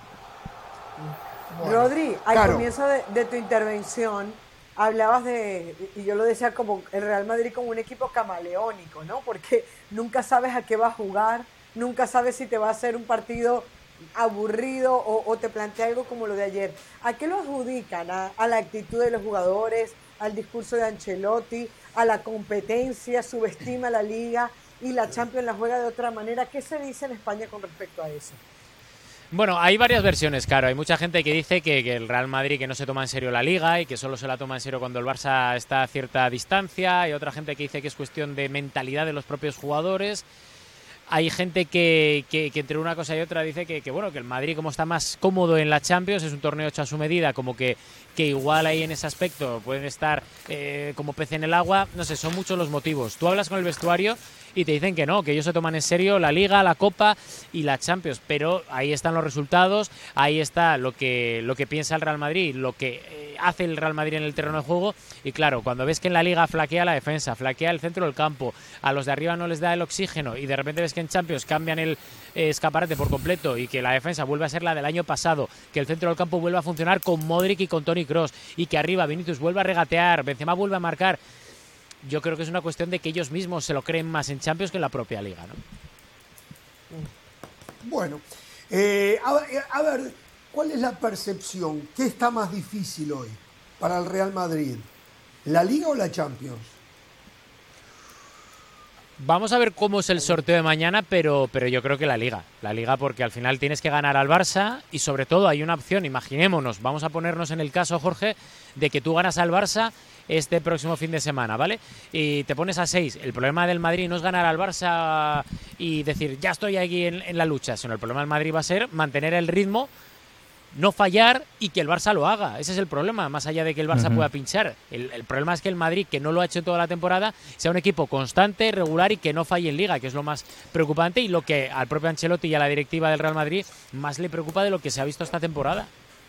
Bueno, Rodri, al claro. comienzo de, de tu intervención, hablabas de, y yo lo decía como el Real Madrid como un equipo camaleónico, ¿no? Porque nunca sabes a qué va a jugar, nunca sabes si te va a hacer un partido aburrido o, o te plantea algo como lo de ayer. ¿A qué lo adjudican? ¿A, a la actitud de los jugadores, al discurso de Ancelotti, a la competencia, subestima la Liga y la Champions la juega de otra manera? ¿Qué se dice en España con respecto a eso? Bueno, hay varias versiones, claro. Hay mucha gente que dice que, que el Real Madrid que no se toma en serio la Liga y que solo se la toma en serio cuando el Barça está a cierta distancia. Hay otra gente que dice que es cuestión de mentalidad de los propios jugadores. Hay gente que, que, que entre una cosa y otra dice que, que bueno que el Madrid, como está más cómodo en la Champions, es un torneo hecho a su medida, como que, que igual ahí en ese aspecto pueden estar eh, como pez en el agua. No sé, son muchos los motivos. Tú hablas con el vestuario y te dicen que no, que ellos se toman en serio la Liga, la Copa y la Champions, pero ahí están los resultados, ahí está lo que, lo que piensa el Real Madrid, lo que eh, hace el Real Madrid en el terreno de juego. Y claro, cuando ves que en la Liga flaquea la defensa, flaquea el centro del campo, a los de arriba no les da el oxígeno y de repente ves que en Champions cambian el eh, escaparate por completo y que la defensa vuelve a ser la del año pasado, que el centro del campo vuelve a funcionar con Modric y con Toni Kroos y que arriba Vinicius vuelve a regatear, Benzema vuelve a marcar. Yo creo que es una cuestión de que ellos mismos se lo creen más en Champions que en la propia Liga, ¿no? Bueno, eh, a, a ver, ¿cuál es la percepción? ¿Qué está más difícil hoy para el Real Madrid? ¿La Liga o la Champions? Vamos a ver cómo es el sorteo de mañana, pero, pero yo creo que la Liga. La Liga, porque al final tienes que ganar al Barça y sobre todo hay una opción, imaginémonos, vamos a ponernos en el caso, Jorge, de que tú ganas al Barça este próximo fin de semana, ¿vale? Y te pones a seis. El problema del Madrid no es ganar al Barça y decir, ya estoy aquí en, en la lucha, sino el problema del Madrid va a ser mantener el ritmo, no fallar y que el Barça lo haga. Ese es el problema, más allá de que el Barça uh-huh. pueda pinchar. El, el problema es que el Madrid, que no lo ha hecho toda la temporada, sea un equipo constante, regular y que no falle en Liga, que es lo más preocupante y lo que al propio Ancelotti y a la directiva del Real Madrid más le preocupa de lo que se ha visto esta temporada.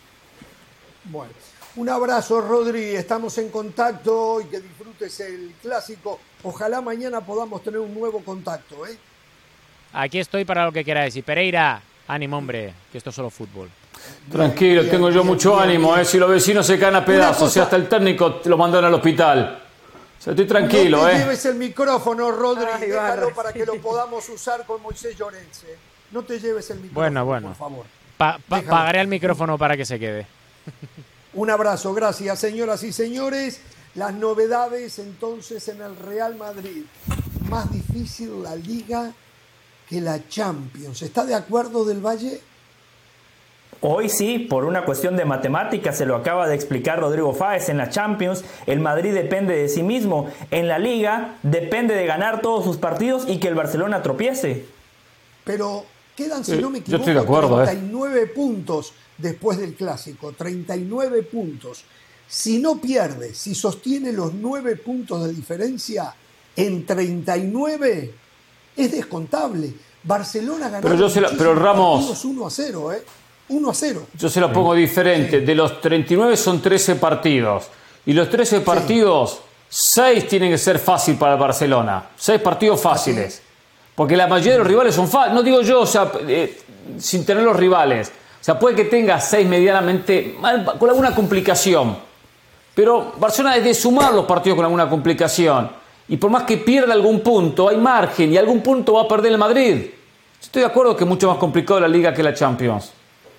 Bueno, un abrazo, Rodri. Estamos en contacto y que disfrutes el clásico. Ojalá mañana podamos tener un nuevo contacto, ¿eh? Aquí estoy para lo que queráis. Y Pereira, ánimo, hombre, que esto es solo fútbol. Tranquilo, bien, tengo yo bien, mucho bien, ánimo, bien. Eh, si los vecinos se caen a pedazos, si hasta el técnico lo mandan al hospital. O sea, estoy tranquilo, no te eh. No lleves el micrófono, Rodri, Ay, déjalo barra, para sí. que lo podamos usar con Moisés Llorense. No te lleves el micrófono, bueno, bueno. por favor. Pa pa pagaré el micrófono para que se quede. Un abrazo, gracias, señoras y señores. Las novedades entonces en el Real Madrid. Más difícil la Liga que la Champions. ¿Está de acuerdo, Del Valle? Hoy sí, por una cuestión de matemáticas, se lo acaba de explicar Rodrigo Fáez. En la Champions, el Madrid depende de sí mismo. En la Liga, depende de ganar todos sus partidos y que el Barcelona tropiece. Pero quedan, si sí, no me equivoco, yo estoy de acuerdo, treinta y nueve eh. puntos después del Clásico. treinta y nueve puntos. Si no pierde, si sostiene los nueve puntos de diferencia en treinta y nueve, es descontable. Barcelona ganó pero yo se la, pero Ramos uno a cero, ¿eh? uno a cero. Yo se lo pongo diferente. Sí. De los treinta y nueve son trece partidos. Y los trece partidos, sí. seis tienen que ser fácil para el Barcelona. seis partidos fáciles. Sí. Porque la mayoría de los rivales son fáciles. No digo yo, o sea, eh, sin tener los rivales. O sea, puede que tenga seis medianamente con alguna complicación. Pero Barcelona es de sumar los partidos con alguna complicación. Y por más que pierda algún punto, hay margen y algún punto va a perder el Madrid. Estoy de acuerdo que es mucho más complicado la Liga que la Champions.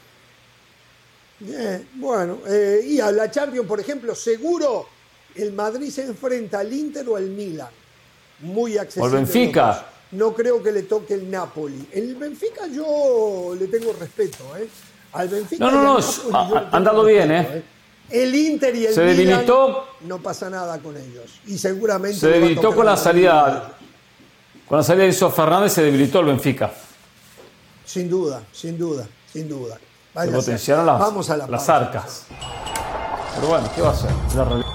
Eh, bueno, eh, y a la Champions, por ejemplo, seguro el Madrid se enfrenta al Inter o al Milan. Muy accesible. O el Benfica. No creo que le toque el Napoli. El Benfica yo le tengo respeto, ¿eh? Al Benfica no, no, no, ha andado bien, ¿eh? ¿eh? El Inter y el se Milan debilitó, no pasa nada con ellos. Y seguramente se debilitó con la salida con la salida de Enzo Fernández, se debilitó el Benfica. Sin duda, sin duda, sin duda. Vaya se potenciaron las, Vamos a la las arcas. Pero bueno, ¿qué va a hacer? La realidad.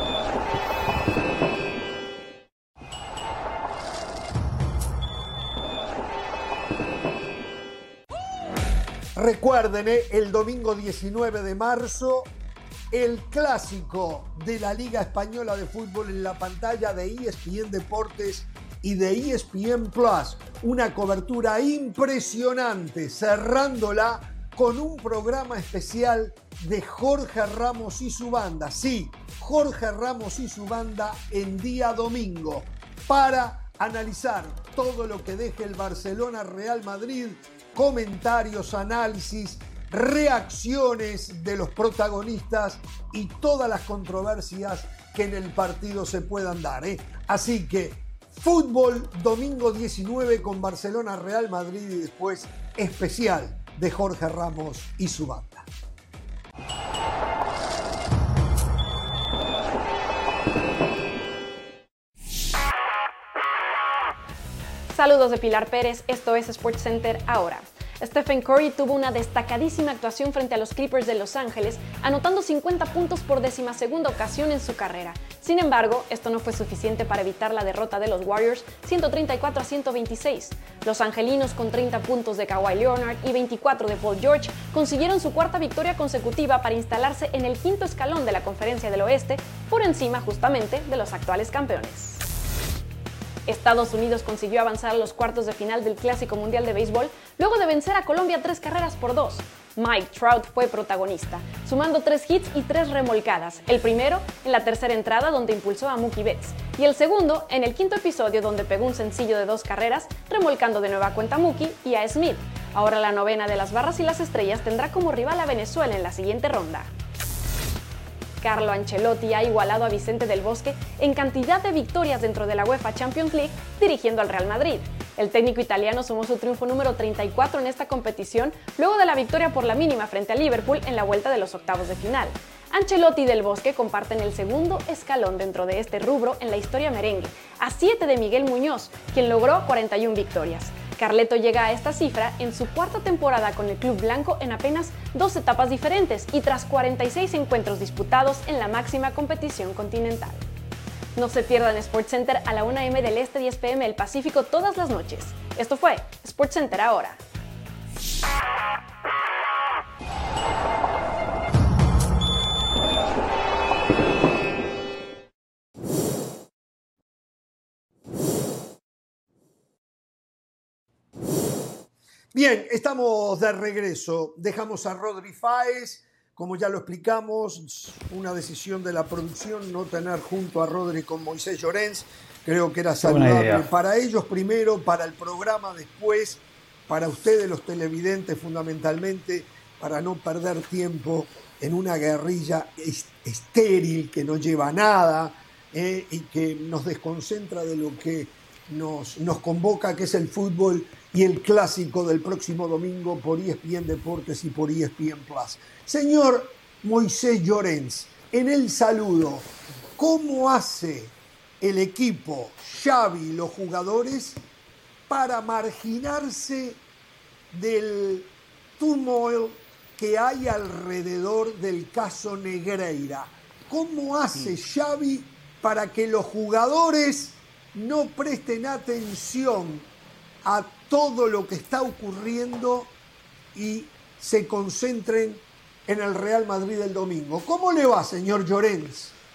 Recuerden, ¿eh? El domingo diecinueve de marzo, el clásico de la Liga Española de Fútbol en la pantalla de E S P N Deportes y de E S P N Plus. Una cobertura impresionante, cerrándola con un programa especial de Jorge Ramos y su banda. Sí, Jorge Ramos y su banda en día domingo para analizar todo lo que deje el Barcelona-Real Madrid, comentarios, análisis, reacciones de los protagonistas y todas las controversias que en el partido se puedan dar, ¿eh? Así que fútbol domingo diecinueve con Barcelona-Real Madrid y después especial de Jorge Ramos y su banda. Saludos de Pilar Pérez, esto es SportsCenter ahora. Stephen Curry tuvo una destacadísima actuación frente a los Clippers de Los Ángeles, anotando cincuenta puntos por decimasegunda ocasión en su carrera. Sin embargo, esto no fue suficiente para evitar la derrota de los Warriors ciento treinta y cuatro a ciento veintiséis. Los angelinos, con treinta puntos de Kawhi Leonard y veinticuatro de Paul George, consiguieron su cuarta victoria consecutiva para instalarse en el quinto escalón de la Conferencia del Oeste, por encima justamente de los actuales campeones. Estados Unidos consiguió avanzar a los cuartos de final del Clásico Mundial de Béisbol luego de vencer a Colombia tres carreras por dos. Mike Trout fue protagonista, sumando tres hits y tres remolcadas. El primero en la tercera entrada, donde impulsó a Mookie Betts, y el segundo en el quinto episodio, donde pegó un sencillo de dos carreras, remolcando de nueva cuenta a Mookie y a Smith. Ahora la novena de las Barras y las Estrellas tendrá como rival a Venezuela en la siguiente ronda. Carlo Ancelotti ha igualado a Vicente del Bosque en cantidad de victorias dentro de la UEFA Champions League, dirigiendo al Real Madrid. El técnico italiano sumó su triunfo número treinta y cuatro en esta competición, luego de la victoria por la mínima frente a Liverpool en la vuelta de los octavos de final. Ancelotti y Del Bosque comparten el segundo escalón dentro de este rubro en la historia merengue, a siete de Miguel Muñoz, quien logró cuarenta y una victorias. Carleto llega a esta cifra en su cuarta temporada con el club blanco en apenas dos etapas diferentes y tras cuarenta y seis encuentros disputados en la máxima competición continental. No se pierdan SportsCenter a la una eme del Este, diez pe eme del Pacífico todas las noches. Esto fue SportsCenter ahora. Bien, estamos de regreso. Dejamos a Rodri Fáez, como ya lo explicamos, una decisión de la producción no tener junto a Rodri con Moisés Llorens. Creo que era saludable para ellos primero, para el programa después, para ustedes los televidentes fundamentalmente, para no perder tiempo en una guerrilla estéril que no lleva a nada eh, y que nos desconcentra de lo que nos, nos convoca, que es el fútbol y el clásico del próximo domingo por E S P N Deportes y por E S P N Plus. Señor Moisés Llorens, en el saludo, ¿cómo hace el equipo, Xavi, los jugadores, para marginarse del turmoil que hay alrededor del caso Negreira? ¿Cómo hace Xavi para que los jugadores no presten atención a todo lo que está ocurriendo y se concentren en el Real Madrid el domingo? ¿Cómo le va, señor Llorens?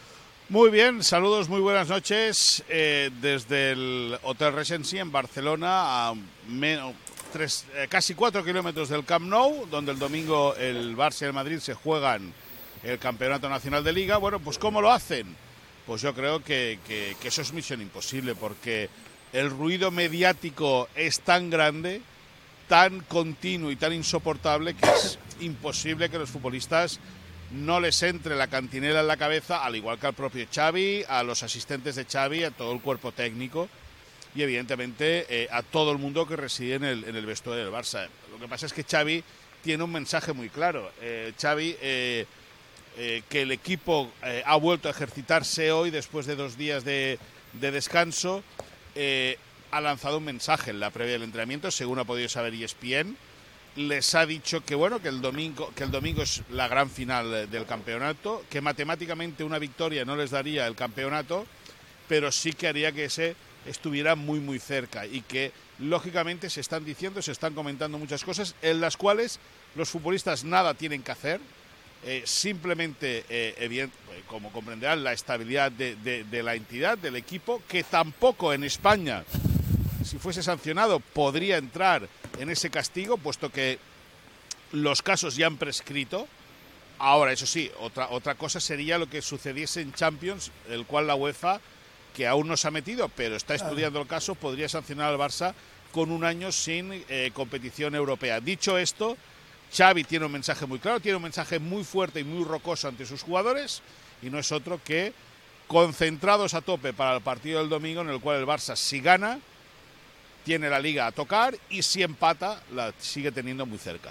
Muy bien, saludos, muy buenas noches eh, desde el Hotel Regency en Barcelona, a menos, tres, eh, casi cuatro kilómetros del Camp Nou, donde el domingo el Barça y el Madrid se juegan el Campeonato Nacional de Liga. Bueno, pues ¿cómo lo hacen? Pues yo creo que, que, que eso es misión imposible, porque el ruido mediático es tan grande, tan continuo y tan insoportable que es imposible que los futbolistas no les entre la cantinela en la cabeza, al igual que al propio Xavi, a los asistentes de Xavi, a todo el cuerpo técnico y evidentemente eh, a todo el mundo que reside en el, en el vestuario del Barça. Lo que pasa es que Xavi tiene un mensaje muy claro. Eh, Xavi, eh, eh, que el equipo eh, ha vuelto a ejercitarse hoy después de dos días de, de descanso, eh, ha lanzado un mensaje en la previa del entrenamiento, según ha podido saber E S P N. Les ha dicho que bueno, que el domingo, que el domingo es la gran final del campeonato, que matemáticamente una victoria no les daría el campeonato, pero sí que haría que ese estuviera muy muy cerca, y que lógicamente se están diciendo, se están comentando muchas cosas en las cuales los futbolistas nada tienen que hacer, eh, simplemente, eh, bien, como comprenderán, la estabilidad de, de, de la entidad, del equipo, que tampoco en España, si fuese sancionado, podría entrar en ese castigo, puesto que los casos ya han prescrito. Ahora, eso sí, otra, otra cosa sería lo que sucediese en Champions, el cual la UEFA, que aún no se ha metido, pero está estudiando el caso, podría sancionar al Barça con un año sin eh, competición europea. Dicho esto, Xavi tiene un mensaje muy claro, tiene un mensaje muy fuerte y muy rocoso ante sus jugadores, y no es otro que concentrados a tope para el partido del domingo, en el cual el Barça, si gana, tiene la Liga a tocar, y si empata, la sigue teniendo muy cerca.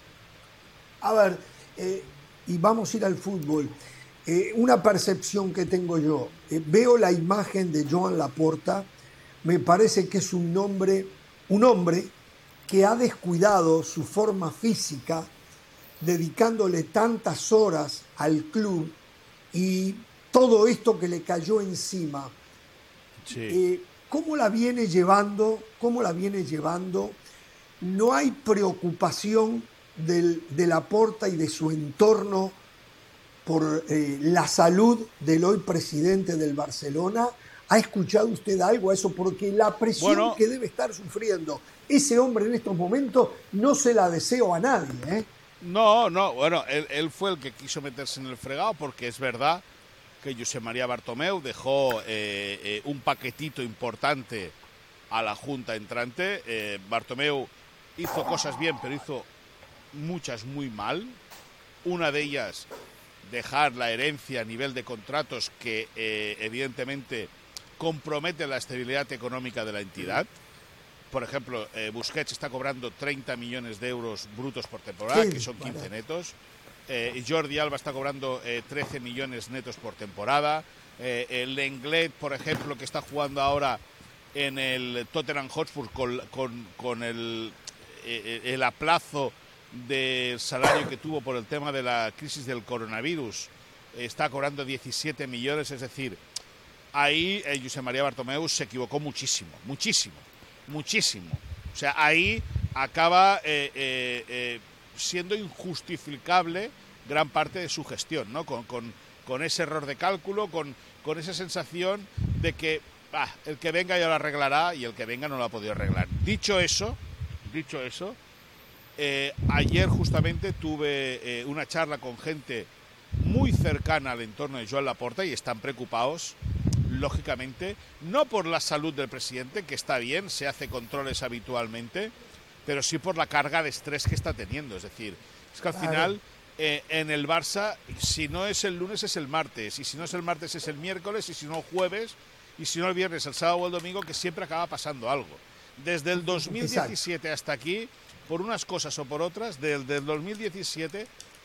A ver, eh, y vamos a ir al fútbol. Eh, una percepción que tengo yo, eh, veo la imagen de Joan Laporta, me parece que es un hombre, un hombre que ha descuidado su forma física, dedicándole tantas horas al club, y todo esto que le cayó encima. Sí. Eh, ¿Cómo la viene llevando? ¿Cómo la viene llevando? ¿No hay preocupación del, de Laporta y de su entorno por eh, la salud del hoy presidente del Barcelona? ¿Ha escuchado usted algo a eso? Porque la presión bueno, que debe estar sufriendo ese hombre en estos momentos no se la deseo a nadie, ¿eh? No, no, bueno, él, él fue el que quiso meterse en el fregado, porque es verdad que Josep María Bartomeu dejó eh, eh, un paquetito importante a la junta entrante. Eh, Bartomeu hizo cosas bien, pero hizo muchas muy mal. Una de ellas, dejar la herencia a nivel de contratos que eh, evidentemente compromete la estabilidad económica de la entidad. Por ejemplo, eh, Busquets está cobrando treinta millones de euros brutos por temporada, sí, que son quince bueno. netos. Eh, Jordi Alba está cobrando eh, trece millones netos por temporada. Eh, el Lenglet, por ejemplo, que está jugando ahora en el Tottenham Hotspur con, con, con el, eh, el aplazo del salario que tuvo por el tema de la crisis del coronavirus, eh, está cobrando diecisiete millones. Es decir, ahí eh, Josep María Bartomeu se equivocó muchísimo, muchísimo, muchísimo. O sea, ahí acaba eh, eh, eh, siendo injustificable gran parte de su gestión, ¿no? Con, con, con ese error de cálculo, con, con esa sensación de que ah, el que venga ya lo arreglará, y el que venga no lo ha podido arreglar. Dicho eso, dicho eso, eh, ayer justamente tuve eh, una charla con gente muy cercana al entorno de Joan Laporta, y están preocupados, lógicamente, no por la salud del presidente, que está bien, se hace controles habitualmente, pero sí por la carga de estrés que está teniendo. Es decir, es que al final eh, en el Barça, si no es el lunes es el martes, y si no es el martes es el miércoles, y si no el jueves, y si no el viernes, el sábado o el domingo, que siempre acaba pasando algo. Desde el dos mil diecisiete hasta aquí, por unas cosas o por otras, desde el dos mil diecisiete,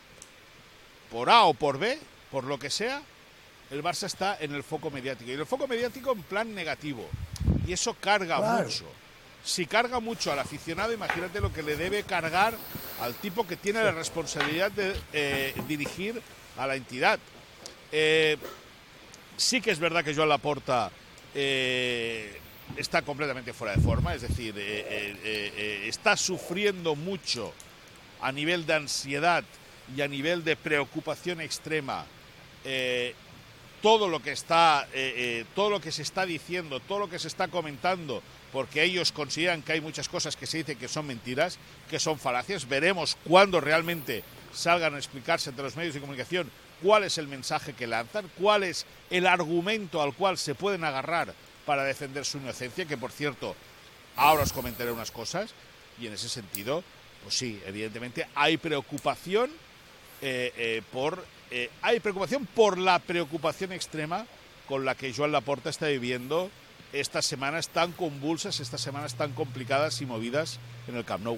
por A o por B, por lo que sea, el Barça está en el foco mediático. Y el foco mediático en plan negativo. Y eso carga claro. mucho. Si carga mucho al aficionado, imagínate lo que le debe cargar al tipo que tiene la responsabilidad de eh, dirigir a la entidad. Eh, sí que es verdad que Joan Laporta eh, está completamente fuera de forma, es decir, eh, eh, eh, está sufriendo mucho a nivel de ansiedad y a nivel de preocupación extrema, eh, todo lo que está, eh, eh, todo lo que se está diciendo, todo lo que se está comentando, porque ellos consideran que hay muchas cosas que se dicen que son mentiras, que son falacias. Veremos cuándo realmente salgan a explicarse ante los medios de comunicación cuál es el mensaje que lanzan, cuál es el argumento al cual se pueden agarrar para defender su inocencia, que por cierto, ahora os comentaré unas cosas, y en ese sentido, pues sí, evidentemente hay preocupación eh, eh, por eh, hay preocupación por la preocupación extrema con la que Joan Laporta está viviendo estas semanas tan convulsas, estas semanas tan complicadas y movidas en el Camp Nou.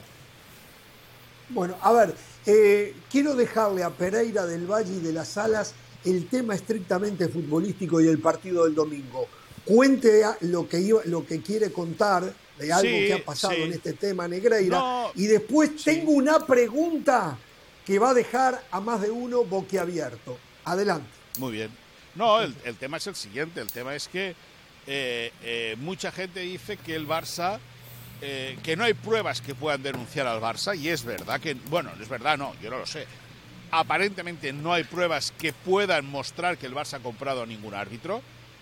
Bueno, a ver, eh, quiero dejarle a Pereira del Valle y de las Alas el tema estrictamente futbolístico y el partido del domingo. Cuente lo que, iba, lo que quiere contar de algo sí, que ha pasado sí. en este tema, Negreira. No, y después sí. tengo una pregunta que va a dejar a más de uno boquiabierto. Adelante. Muy bien. No, el, el tema es el siguiente. El tema es que eh, eh, mucha gente dice que el Barça... Eh, que no hay pruebas que puedan denunciar al Barça, y es verdad que, bueno, es verdad, no, yo no lo sé. Aparentemente no hay pruebas que puedan mostrar que el Barça ha comprado a ningún árbitro,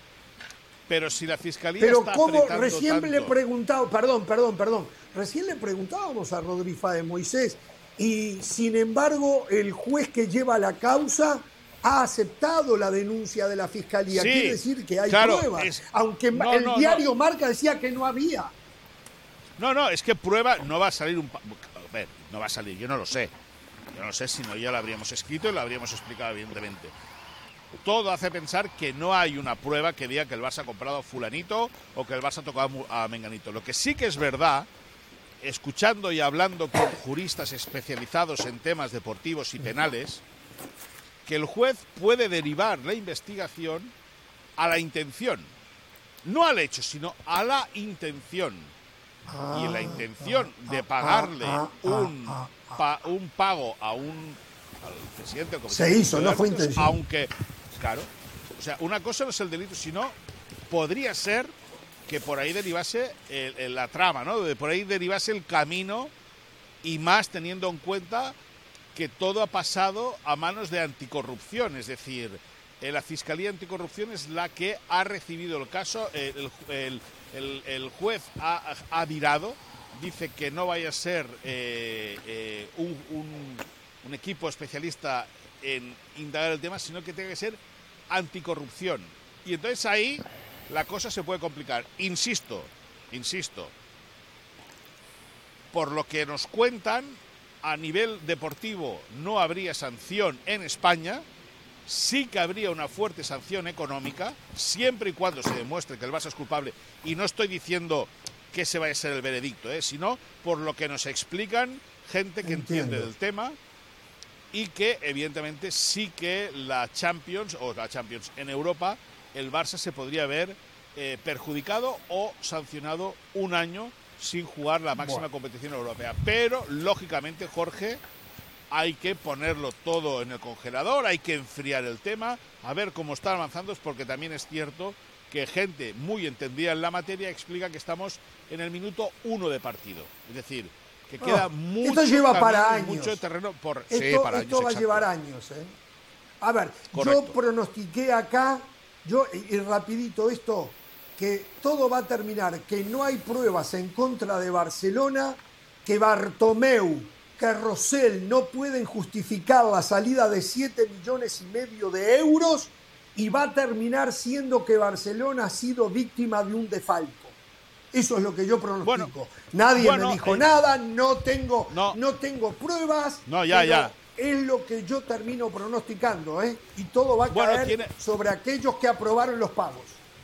pero si la Fiscalía pero está como apretando recién tanto... le he preguntado, perdón, perdón, perdón, recién le preguntábamos a Rodríguez de Moisés, y sin embargo el juez que lleva la causa ha aceptado la denuncia de la Fiscalía. Sí, quiere decir que hay claro, pruebas, es... aunque no, el no, diario no. Marca decía que no había. No, no, es que prueba no va a salir un... A ver, no va a salir, yo no lo sé. Yo no lo sé, si no ya lo habríamos escrito y lo habríamos explicado evidentemente. Todo hace pensar que no hay una prueba que diga que el Barça ha comprado a fulanito o que el Barça ha tocado a menganito. Lo que sí que es verdad, escuchando y hablando con juristas especializados en temas deportivos y penales, que el juez puede derivar la investigación a la intención. No al hecho, sino a la intención. Y en la intención de pagarle un, pa, un pago a un al presidente del se hizo, no fue intención. Aunque, claro, o sea, una cosa no es el delito, sino podría ser que por ahí derivase el, el, la trama, ¿no? De por ahí derivase el camino, y más teniendo en cuenta que todo ha pasado a manos de anticorrupción, es decir, eh, la Fiscalía Anticorrupción es la que ha recibido el caso, eh, el, el, el, el juez ha, ha virado, dice que no vaya a ser eh, eh, un, un, un equipo especialista en indagar el tema, sino que tenga que ser anticorrupción. Y entonces ahí la cosa se puede complicar. Insisto, insisto, por lo que nos cuentan, a nivel deportivo no habría sanción en España, sí que habría una fuerte sanción económica, siempre y cuando se demuestre que el Barça es culpable, y no estoy diciendo que ese vaya a ser el veredicto, ¿eh? sino por lo que nos explican gente que Entiendo. entiende del tema, y que evidentemente sí que la Champions, o la Champions en Europa, el Barça se podría ver eh, perjudicado o sancionado un año sin jugar la máxima bueno. competición europea. Pero, lógicamente, Jorge, hay que ponerlo todo en el congelador, hay que enfriar el tema, a ver cómo está avanzando, porque también es cierto que gente muy entendida en la materia explica que estamos en el minuto uno de partido. Es decir, que queda oh, mucho esto lleva camino, para años. mucho terreno por... Esto, sí, para esto años, va exacto. a llevar años. ¿eh? A ver, Correcto. yo pronostiqué acá, yo y, y rapidito esto, que todo va a terminar, que no hay pruebas en contra de Barcelona, que Bartomeu, que Rosell no pueden justificar la salida de siete millones y medio de euros, y va a terminar siendo que Barcelona ha sido víctima de un desfalco. Eso es lo que yo pronostico. Bueno, Nadie bueno, me dijo eh, nada, no tengo, no, no tengo pruebas. No, ya, ya. Es lo que yo termino pronosticando, ¿eh? Y todo va a bueno, caer tiene... sobre aquellos que aprobaron los pagos.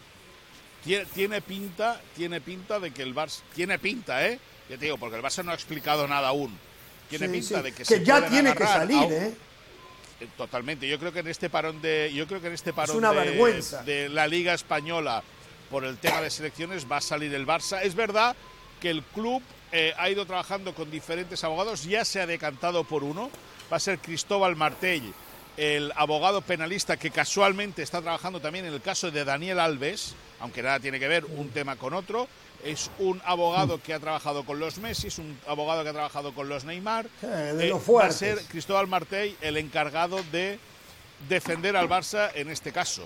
Tiene, tiene pinta, tiene pinta de que el Barça, tiene pinta, ¿eh? Ya te digo, porque el Barça no ha explicado nada aún. Tiene sí, pinta sí. de que, que se ya tiene que salir, un... ¿eh? Totalmente. Yo creo que en este parón de, yo creo que en este parón es una de, vergüenza. de la Liga Española por el tema de selecciones va a salir el Barça. Es verdad que el club eh, ha ido trabajando con diferentes abogados, ya se ha decantado por uno. Va a ser Cristóbal Martell, el abogado penalista que casualmente está trabajando también en el caso de Daniel Alves, aunque nada tiene que ver un tema con otro. Es un abogado que ha trabajado con los Messi, es un abogado que ha trabajado con los Neymar. Eh, de eh, los va a ser Cristóbal Martell el encargado de defender al Barça en este caso.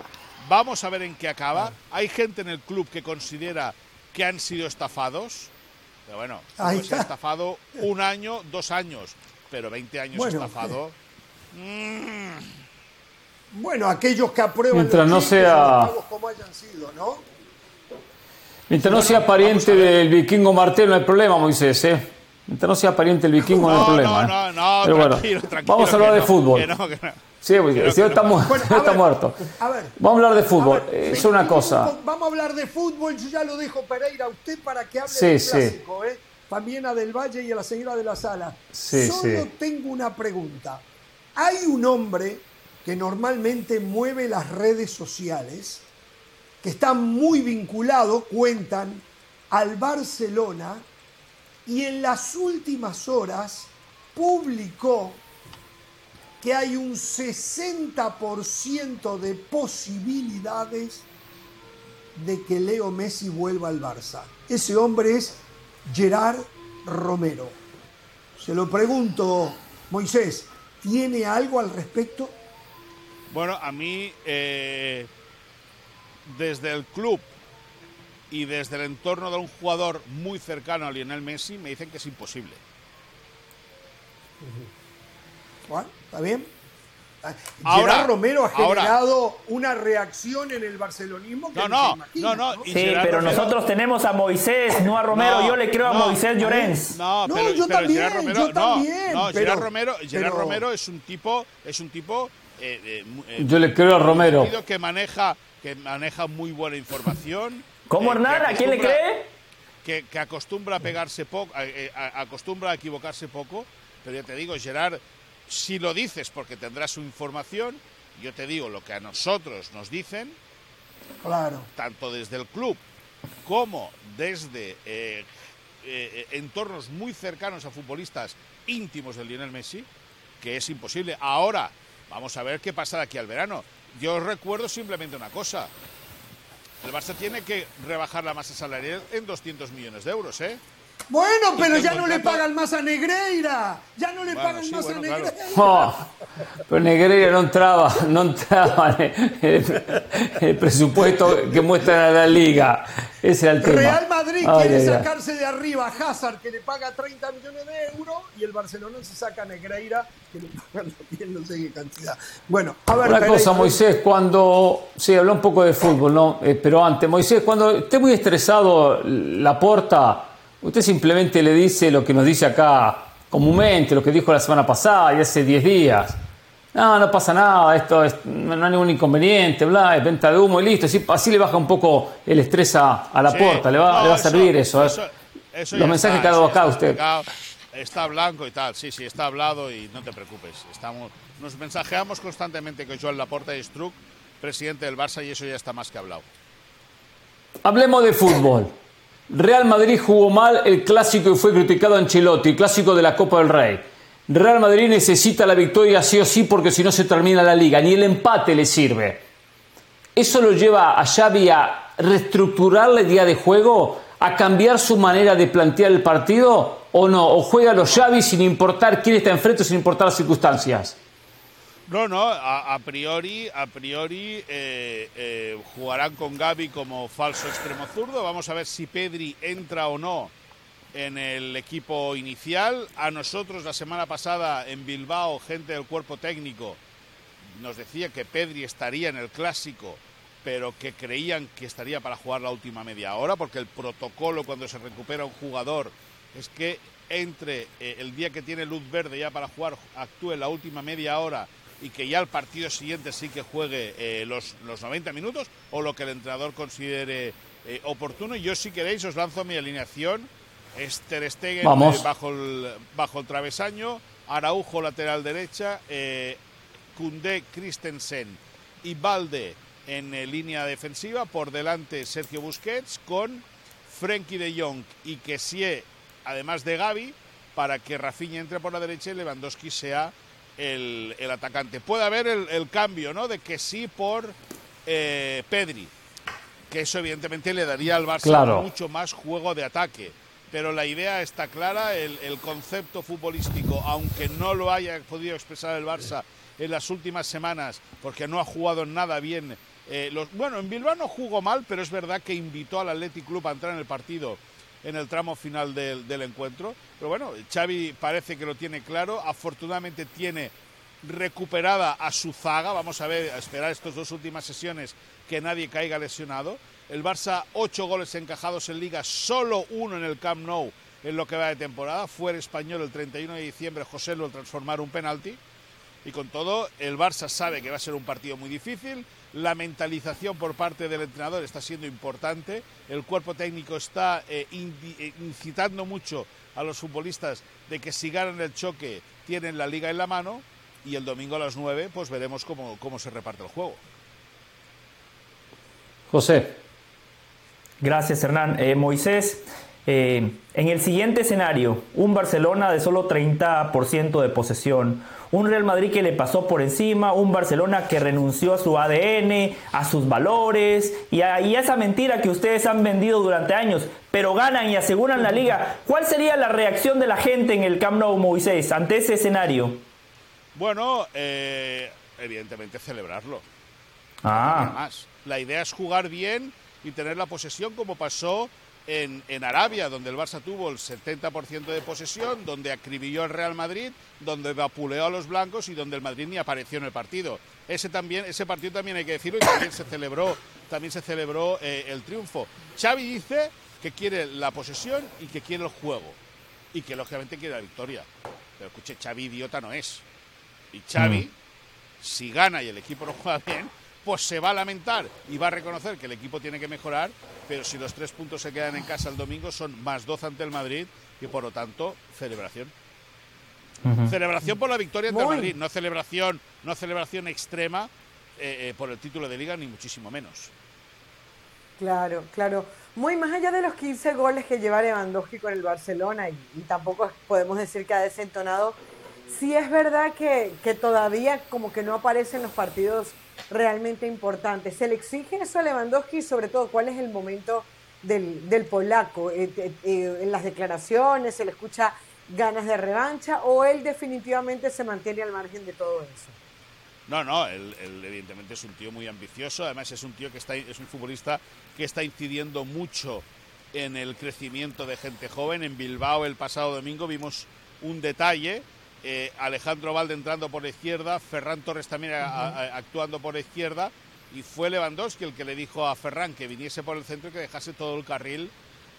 vamos a ver en qué acaba. Hay gente en el club que considera que han sido estafados. Pero bueno, pues se ha estafado un año, dos años, pero veinte años bueno, estafado. Eh. Mm. Bueno, aquellos que aprueban mientras no sea como hayan sido, ¿no? Mientras no sea pariente del vikingo Martel, no hay problema, Moisés, ¿eh? Mientras no sea pariente del vikingo, no, no hay problema. No, no, no, Pero tranquilo, bueno, tranquilo. Vamos a hablar de no, fútbol. Que no, que no. Sí, porque el señor está, mu bueno, está ver, muerto. A ver, vamos a hablar de fútbol. Ver, es una vamos, cosa. Vamos a hablar de fútbol. Yo ya lo dejo, Pereira, a usted para que hable sí, del sí. clásico, ¿eh? También a Del Valle y a la señora de la Sala. Sí, Solo sí. tengo una pregunta. Hay un hombre que normalmente mueve las redes sociales, que está muy vinculado, cuentan, al Barcelona, y en las últimas horas publicó que hay un sesenta por ciento de posibilidades de que Leo Messi vuelva al Barça. Ese hombre es Gerard Romero. Se lo pregunto, Moisés, ¿tiene algo al respecto? Bueno, a mí, eh, desde el club y desde el entorno de un jugador muy cercano a Lionel Messi, me dicen que es imposible. Bueno, está bien. Ahora, Gerard Romero ha generado ahora, una reacción en el barcelonismo que no, no, no, se imagina, no, no, ¿no? Sí, Gerard pero Romero, nosotros tenemos a Moisés, no a Romero. No, yo le creo no, a Moisés Llorens. No, No, pero, yo pero también, Gerard Romero, yo no, también, no, pero- Gerard Romero, Gerard pero- Romero es un tipo, es un tipo eh, eh, eh, Yo le creo a Romero. que maneja, que maneja muy buena información. ¿Cómo, eh, Hernán? que ¿A quién le acostumbra- cree? Que, que acostumbra a pegarse poco, a, a- acostumbra a equivocarse poco, pero ya te digo, Gerard, si lo dices porque tendrás su información, yo te digo lo que a nosotros nos dicen, Claro. tanto desde el club como desde eh, eh, entornos muy cercanos a futbolistas íntimos de Lionel Messi, que es imposible. Ahora, vamos a ver qué pasa de aquí al verano. Yo os recuerdo simplemente una cosa. El Barça tiene que rebajar la masa salarial en doscientos millones de euros, ¿eh? Bueno, pero Y ya el no le contrato- pagan más a Negreira. Ya no le Bueno, pagan sí, más bueno, a claro. Negreira. Oh, pero Negreira no entraba, no entraba en el, el presupuesto que muestra la liga. Ese era el tema. Real Madrid Ay, quiere ay, ay. sacarse de arriba a Hazard, que le paga treinta millones de euros, y el Barcelona se saca a Negreira, que le pagan también no sé qué cantidad. Bueno, a ver, Una Pereira, cosa, Moisés, cuando... Sí, habló un poco de fútbol, ¿no? Eh, pero antes, Moisés, cuando esté muy estresado Laporta, usted simplemente le dice lo que nos dice acá comúnmente, lo que dijo la semana pasada y hace diez días. No, no pasa nada, esto es, no hay ningún inconveniente, bla, es venta de humo y listo. Así, así le baja un poco el estrés a, a Laporta, Sí, le, va, no, le va a servir eso. ¿eh? eso- eso Los ya mensajes está, que ha dado eso ya acá está usted. explicado. Está blanco y tal, sí, sí, está hablado y no te preocupes. Estamos, nos mensajeamos constantemente con Joan Laporta y Struck, presidente del Barça, y eso ya está más que hablado. Hablemos de fútbol. Real Madrid jugó mal el clásico y fue criticado a Ancelotti, el clásico de la Copa del Rey. Real Madrid necesita la victoria sí o sí porque si no se termina la liga, ni el empate le sirve. ¿Eso lo lleva a Xavi a reestructurar la idea de juego, a cambiar su manera de plantear el partido o no? ¿O juega los Xavi sin importar quién está enfrente, sin importar las circunstancias? No, no, a, a priori, a priori eh, eh, jugarán con Gavi como falso extremo zurdo. Vamos a ver si Pedri entra o no en el equipo inicial. A nosotros la semana pasada en Bilbao, gente del cuerpo técnico nos decía que Pedri estaría en el clásico, pero que creían que estaría para jugar la última media hora, porque el protocolo cuando se recupera un jugador es que entre eh, el día que tiene luz verde ya para jugar, actúe la última media hora y que ya el partido siguiente sí que juegue eh, los, los noventa minutos o lo que el entrenador considere eh, oportuno. Yo, si queréis, os lanzo mi alineación. Es Ter Stegen Vamos. eh, bajo, el, bajo el travesaño, Araujo lateral derecha, eh, Koundé, Christensen y Balde en eh, línea defensiva, por delante Sergio Busquets con Frenkie de Jong y Kessie, además de Gavi, para que Rafinha entre por la derecha y Lewandowski sea el, el atacante. Puede haber el, el cambio, ¿no?, de Kessie por eh, Pedri, que eso evidentemente le daría al Barça Claro. mucho más juego de ataque. Pero la idea está clara, el, el concepto futbolístico, aunque no lo haya podido expresar el Barça en las últimas semanas, porque no ha jugado nada bien Eh, los, bueno, en Bilbao no jugó mal, pero es verdad que invitó al Athletic Club a entrar en el partido en el tramo final del, del encuentro. Pero bueno, Xavi parece que lo tiene claro. Afortunadamente tiene recuperada a su zaga. Vamos a ver, a esperar estas dos últimas sesiones que nadie caiga lesionado. El Barça, ocho goles encajados en Liga, solo uno en el Camp Nou en lo que va de temporada. Fue el Español el treinta y uno de diciembre, José lo transformar un penalti. Y con todo, el Barça sabe que va a ser un partido muy difícil. La mentalización por parte del entrenador está siendo importante. El cuerpo técnico está eh, incitando mucho a los futbolistas de que si ganan el choque tienen la Liga en la mano. Y el domingo a las nueve pues veremos cómo, cómo se reparte el juego. José. Gracias, Hernán. Eh, Moisés, eh, en el siguiente escenario, un Barcelona de solo treinta por ciento de posesión, un Real Madrid que le pasó por encima, un Barcelona que renunció a su A D N, a sus valores y a, y a esa mentira que ustedes han vendido durante años, pero ganan y aseguran la Liga. ¿Cuál sería la reacción de la gente en el Camp Nou, Moisés, ante ese escenario? Bueno, eh, evidentemente celebrarlo. Ah. Más. La idea es jugar bien y tener la posesión como pasó en, en Arabia, donde el Barça tuvo el setenta por ciento de posesión, donde acribilló al Real Madrid, donde vapuleó a los blancos y donde el Madrid ni apareció en el partido. Ese también, ese partido también hay que decirlo y también se celebró, también se celebró eh, el triunfo. Xavi dice que quiere la posesión y que quiere el juego y que lógicamente quiere la victoria. Pero escuche, Xavi idiota no es. Y Xavi, mm. si gana y el equipo no juega bien, pues se va a lamentar y va a reconocer que el equipo tiene que mejorar, pero si los tres puntos se quedan en casa el domingo son más doce ante el Madrid y por lo tanto celebración. Uh-huh. Celebración por la victoria ante el Madrid, no celebración, no celebración extrema eh, eh, por el título de Liga, ni muchísimo menos. Claro, claro. Muy más allá de los quince goles que lleva Lewandowski con el Barcelona, y, y tampoco podemos decir que ha desentonado, sí es verdad que, que todavía como que no aparecen los partidos realmente importantes. ¿Se le exige eso a Lewandowski? Sobre todo, ¿cuál es el momento del, del polaco? Eh, eh, eh, ¿En las declaraciones se le escucha ganas de revancha o él definitivamente se mantiene al margen de todo eso? No, no, él, él evidentemente es un tío muy ambicioso, además es un tío que está, es un futbolista que está incidiendo mucho en el crecimiento de gente joven. En Bilbao el pasado domingo vimos un detalle. Eh, Alejandro Valde entrando por la izquierda, Ferran Torres también uh-huh. a, a, actuando por la izquierda, y fue Lewandowski el que le dijo a Ferran que viniese por el centro y que dejase todo el carril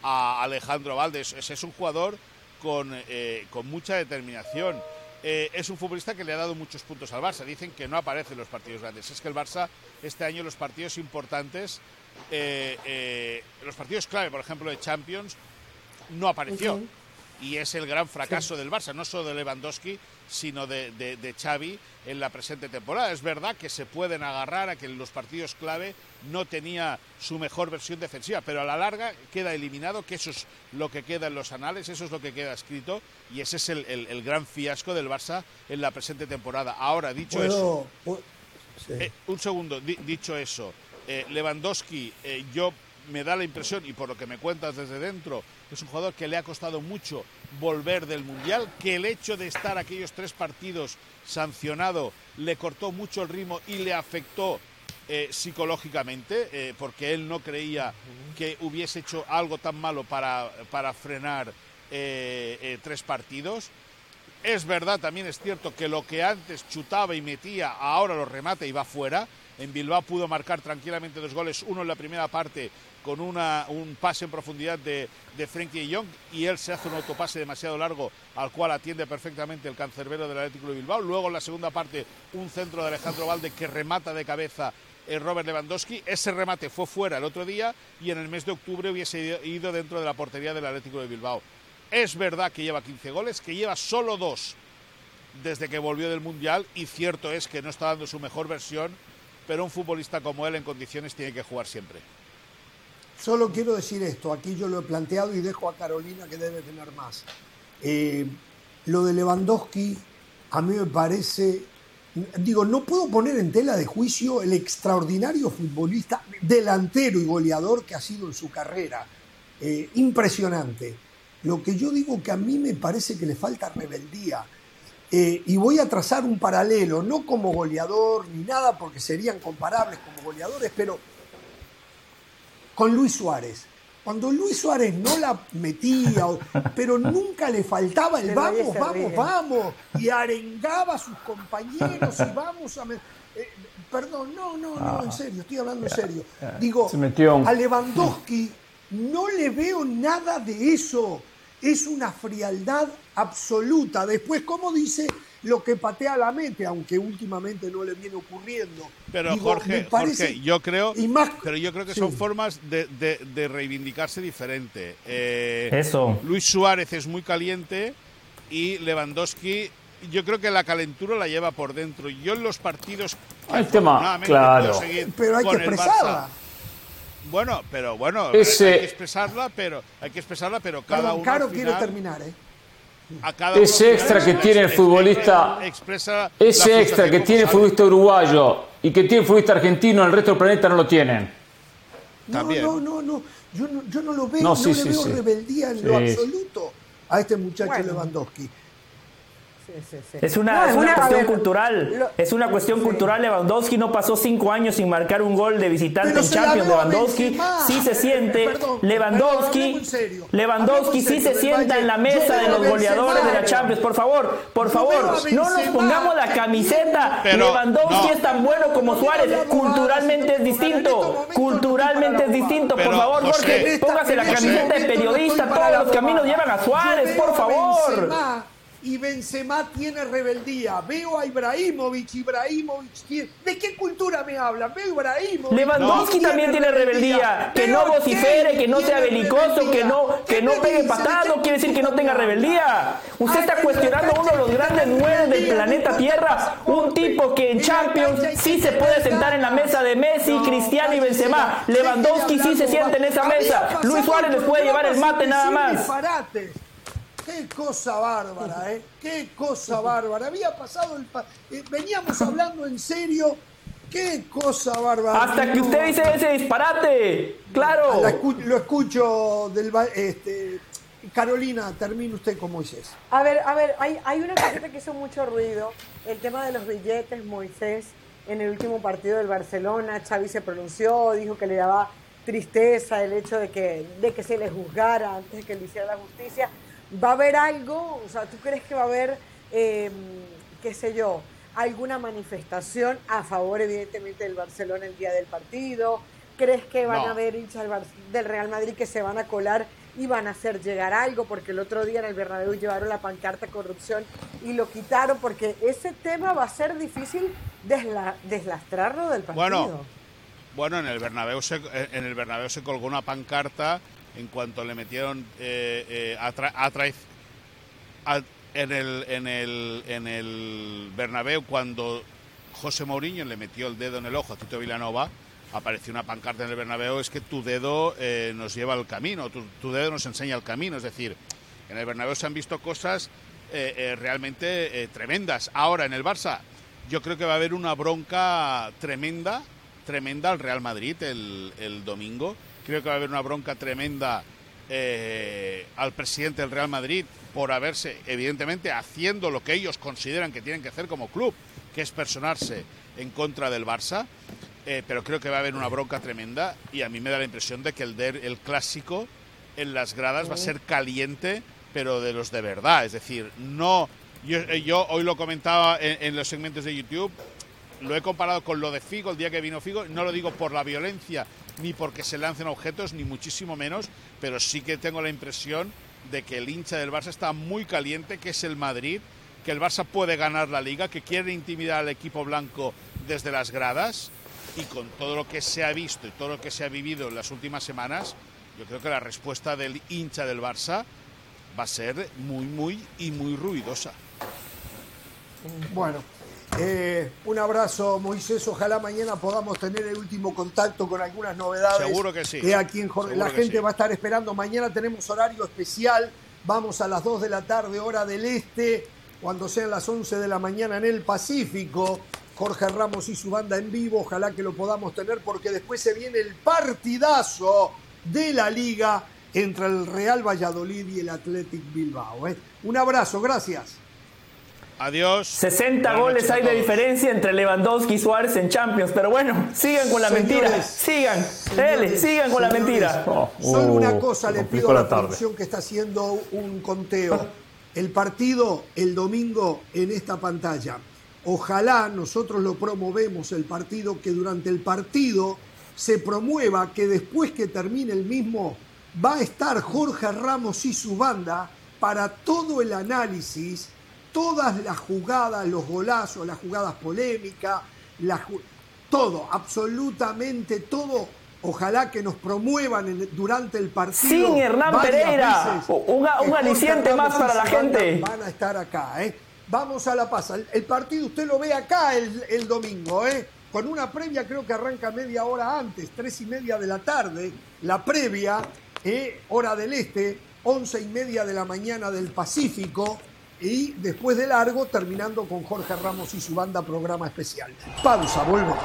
a Alejandro Valde. Ese es, es un jugador con, eh, con mucha determinación. Eh, es un futbolista que le ha dado muchos puntos al Barça. Dicen que no aparece en los partidos grandes. Es que el Barça este año los partidos importantes, eh, eh, los partidos clave, por ejemplo de Champions, no apareció. Uh-huh. Y es el gran fracaso sí. del Barça, no solo de Lewandowski, sino de, de, de Xavi en la presente temporada. Es verdad que se pueden agarrar a que en los partidos clave no tenía su mejor versión defensiva, pero a la larga queda eliminado, que eso es lo que queda en los anales, eso es lo que queda escrito, y ese es el, el, el gran fiasco del Barça en la presente temporada. Ahora, dicho ¿Puedo? eso, ¿Puedo? Sí. eh, un segundo, di, dicho eso, eh, Lewandowski, eh, yo me da la impresión, y por lo que me cuentas desde dentro, es un jugador que le ha costado mucho volver del Mundial, que el hecho de estar aquellos tres partidos sancionado le cortó mucho el ritmo y le afectó eh, psicológicamente, eh, porque él no creía que hubiese hecho algo tan malo para, para frenar eh, eh, tres partidos. Es verdad, también es cierto que lo que antes chutaba y metía, ahora lo remata y va fuera. En Bilbao pudo marcar tranquilamente dos goles, uno en la primera parte con una, un pase en profundidad de, de Frenkie de Jong, y él se hace un autopase demasiado largo al cual atiende perfectamente el cancerbero del Atlético de Bilbao. Luego en la segunda parte un centro de Alejandro Valde que remata de cabeza el Robert Lewandowski. Ese remate fue fuera el otro día y en el mes de octubre hubiese ido dentro de la portería del Atlético de Bilbao. Es verdad que lleva quince goles, que lleva solo dos desde que volvió del Mundial, y cierto es que no está dando su mejor versión, pero un futbolista como él en condiciones tiene que jugar siempre. Solo quiero decir esto, aquí yo lo he planteado y dejo a Carolina que debe tener más. Eh, lo de Lewandowski a mí me parece, digo, no puedo poner en tela de juicio el extraordinario futbolista, delantero y goleador que ha sido en su carrera. Eh, impresionante. Lo que yo digo que a mí me parece que le falta rebeldía. Eh, y voy a trazar un paralelo, no como goleador ni nada, porque serían comparables como goleadores, pero con Luis Suárez. Cuando Luis Suárez no la metía, pero nunca le faltaba el vamos, vamos, vamos, y arengaba a sus compañeros y vamos a... Eh, perdón, no, no, no, en serio, estoy hablando en serio. Digo, a Lewandowski no le veo nada de eso. Es una frialdad absoluta. Después, como dice, lo que patea la mente, aunque últimamente no le viene ocurriendo. Pero Digo, Jorge, parece, Jorge, yo creo, y más, pero yo creo que sí. son formas de, de, de reivindicarse diferente. Eh, Eso. Luis Suárez es muy caliente y Lewandowski, yo creo que la calentura la lleva por dentro. Yo en los partidos, el tema, claro, pero hay que expresarla. Bueno, pero bueno, Ese... hay que expresarla, pero hay que expresarla, pero cada Perdón, uno Caro al final, quiere terminar, ¿eh? A cada ese extra que tiene el futbolista, expresa ese extra que tiene el futbolista uruguayo y que tiene el futbolista argentino, el resto del planeta no lo tienen. No, También. no, no, no. Yo no, yo no lo veo, No, no, sí, le sí, veo sí. rebeldía en Sí. lo absoluto a este muchacho Bueno. Lewandowski. Sí, sí, sí. Es una, No, es es una una- a cuestión ver, cultural. lo- es una cuestión sí. cultural. Lewandowski no pasó cinco años sin marcar un gol de visitante Pero en se la Champions. veo a Lewandowski Benzema. sí se Eh, siente. perdón, Lewandowski, perdón, hablemos en serio. Lewandowski Hablemos en sí se serio del sienta Bayern. en la Yo mesa veo de a los Benzema, goleadores de la pero- Champions. Por favor, por Yo favor, veo a no nos Benzema, pongamos la que camiseta. Pero, Lewandowski no. es tan bueno como No Suárez. hablamos Culturalmente más, es distinto. en este momento Culturalmente no es estoy para distinto. Por Pero, favor, José, Jorge, póngase la En este camiseta de momento no periodista. estoy para Todos los la caminos bobada. llevan a Yo Suárez, veo por a favor. Benzema, y Benzema tiene rebeldía. Veo a Ibrahimovic, Ibrahimovic tiene... ¿De qué cultura me hablan? Veo a Ibrahimovic. Lewandowski no, también tiene rebeldía. Que no Veo vocifere, Kane, que no sea tiene belicoso, que rebeldía. no, que ¿Qué no me pegue dice? patadas, ¿De no qué quiere decir que no cultura tenga me habla? rebeldía. Usted Ay, está en cuestionando a la uno de los cancha grandes tiene nueve del rebeldía, planeta no Tierra. importa el Un pasaporte. tipo que en En la Champions cancha hay que sí se tener puede sentar en la ganas. mesa de Messi, No, Cristiano y cállese, Benzema. deje de Lewandowski sí hablar se siente en esa bobada. mesa. Había Luis pasado Suárez les puede llevar el programas mate nada sin más. disparates. Qué cosa bárbara, ¿eh? Qué cosa bárbara. Había pasado el... Pa eh, veníamos hablando en serio. Qué cosa bárbara. Hasta que No. usted dice ese disparate. Claro. La escu lo escucho del... Este, Carolina, termine usted con Moisés. A ver, a ver, hay, hay una cosita que hizo mucho ruido, el tema de los billetes. Moisés, en el último partido del Barcelona, Xavi se pronunció, dijo que le daba tristeza el hecho de que, de que se le juzgara antes de que le hiciera la justicia. ¿Va a haber algo? O sea, ¿tú crees que va a haber, eh, qué sé yo, alguna manifestación a favor, evidentemente, del Barcelona el día del partido? ¿Crees que van No. a haber hinchas del, Bar del Real Madrid que se van a colar y van a hacer llegar algo? Porque el otro día en el Bernabéu llevaron la pancarta corrupción y lo quitaron, porque ese tema va a ser difícil desla deslastrarlo del partido. Bueno, bueno, en el Bernabéu se, en el Bernabéu se colgó una pancarta en cuanto le metieron eh, eh, a tra a tra a, en el en el en el Bernabéu, cuando José Mourinho le metió el dedo en el ojo a Tito Vilanova. Apareció una pancarta en el Bernabéu: es que tu dedo eh, nos lleva al camino, tu, tu dedo nos enseña el camino. Es decir, en el Bernabéu se han visto cosas eh, eh, realmente eh, tremendas. Ahora, en el Barça, yo creo que va a haber una bronca tremenda, tremenda al Real Madrid el, el domingo. Creo que va a haber una bronca tremenda eh, al presidente del Real Madrid por haberse, evidentemente, haciendo lo que ellos consideran que tienen que hacer como club, que es personarse en contra del Barça. Eh, pero creo que va a haber una bronca tremenda y a mí me da la impresión de que el, der, el clásico en las gradas va a ser caliente, pero de los de verdad. Es decir, no... Yo, yo hoy lo comentaba en, en los segmentos de YouTube, lo he comparado con lo de Figo, el día que vino Figo. No lo digo por la violencia ni porque se lancen objetos, ni muchísimo menos, pero sí que tengo la impresión de que el hincha del Barça está muy caliente, que es el Madrid, que el Barça puede ganar la Liga, que quiere intimidar al equipo blanco desde las gradas. Y con todo lo que se ha visto y todo lo que se ha vivido en las últimas semanas, yo creo que la respuesta del hincha del Barça va a ser muy, muy y muy ruidosa. Bueno, eh, un abrazo, Moisés. Ojalá mañana podamos tener el último contacto con algunas novedades. Seguro que sí. Eh, aquí en Jorge, la gente sí. va a estar esperando. Mañana tenemos horario especial. Vamos a las dos de la tarde, hora del este, cuando sean las once de la mañana en el Pacífico. Jorge Ramos y su banda en vivo, ojalá que lo podamos tener, porque después se viene el partidazo de la Liga entre el Real Valladolid y el Athletic Bilbao. ¿eh? Un abrazo, gracias. Adiós. sesenta Buenas goles noches a hay de todos. diferencia entre Lewandowski y Suárez en Champions. Pero bueno, sigan con la Señores, mentira. Sigan. señores, Dele, sigan con la señores, mentira. Oh, Solo oh, una cosa se le complicó pido a la la tarde. producción que está haciendo un conteo. El partido el domingo en esta pantalla. Ojalá nosotros lo promovemos el partido, que durante el partido se promueva que después que termine el mismo va a estar Jorge Ramos y su banda para todo el análisis, todas las jugadas, los golazos, las jugadas polémicas, las ju- todo, absolutamente todo. Ojalá que nos promuevan en- durante el partido. Sin Hernán varias Pereira. veces, Un- un que Jorge aliciente Ramos más y para su la banda gente. Van a estar acá, ¿eh? Vamos a La Paz. El, el partido usted lo ve acá el, el domingo, ¿eh? Con una previa, creo que arranca media hora antes, tres y media de la tarde. La previa, ¿eh? Hora del Este, once y media de la mañana del Pacífico. Y después de largo, terminando con Jorge Ramos y su banda, programa especial. Pausa, volvemos.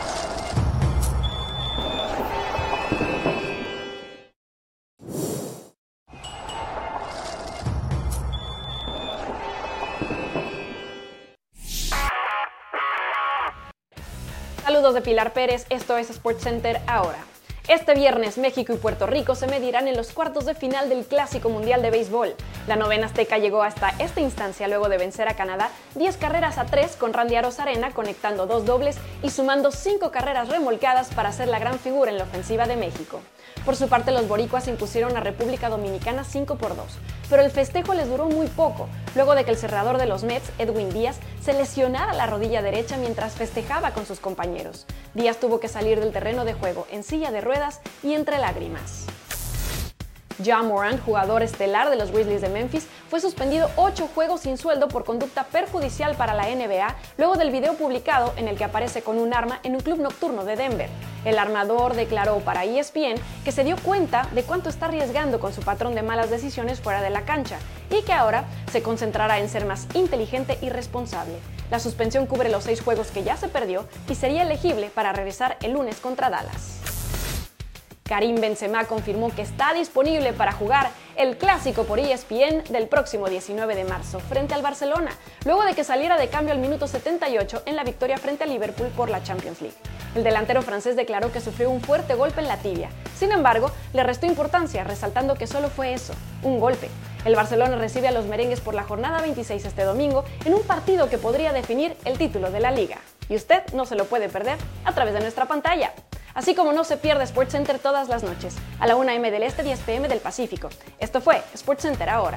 Saludos de Pilar Pérez, esto es SportsCenter ahora. Este viernes, México y Puerto Rico se medirán en los cuartos de final del Clásico Mundial de Béisbol. La novena azteca llegó hasta esta instancia luego de vencer a Canadá diez carreras a tres con Randy Arozarena, conectando dos dobles y sumando cinco carreras remolcadas para ser la gran figura en la ofensiva de México. Por su parte, los boricuas impusieron a República Dominicana cinco por dos, pero el festejo les duró muy poco, luego de que el cerrador de los Mets, Edwin Díaz, se lesionara la rodilla derecha mientras festejaba con sus compañeros. Díaz tuvo que salir del terreno de juego en silla de ruedas y entre lágrimas. Ja Morant, jugador estelar de los Grizzlies de Memphis, fue suspendido ocho juegos sin sueldo por conducta perjudicial para la N B A luego del video publicado en el que aparece con un arma en un club nocturno de Denver. El armador declaró para E S P N que se dio cuenta de cuánto está arriesgando con su patrón de malas decisiones fuera de la cancha y que ahora se concentrará en ser más inteligente y responsable. La suspensión cubre los seis juegos que ya se perdió y sería elegible para regresar el lunes contra Dallas. Karim Benzema confirmó que está disponible para jugar el Clásico por E S P N del próximo diecinueve de marzo frente al Barcelona, luego de que saliera de cambio al minuto setenta y ocho en la victoria frente a Liverpool por la Champions League. El delantero francés declaró que sufrió un fuerte golpe en la tibia. Sin embargo, le restó importancia, resaltando que solo fue eso, un golpe. El Barcelona recibe a los merengues por la jornada veintiséis este domingo en un partido que podría definir el título de la liga. Y usted no se lo puede perder a través de nuestra pantalla. Así como no se pierde SportsCenter todas las noches, a la una eme del Este, diez pe eme del Pacífico. Esto fue SportsCenter ahora.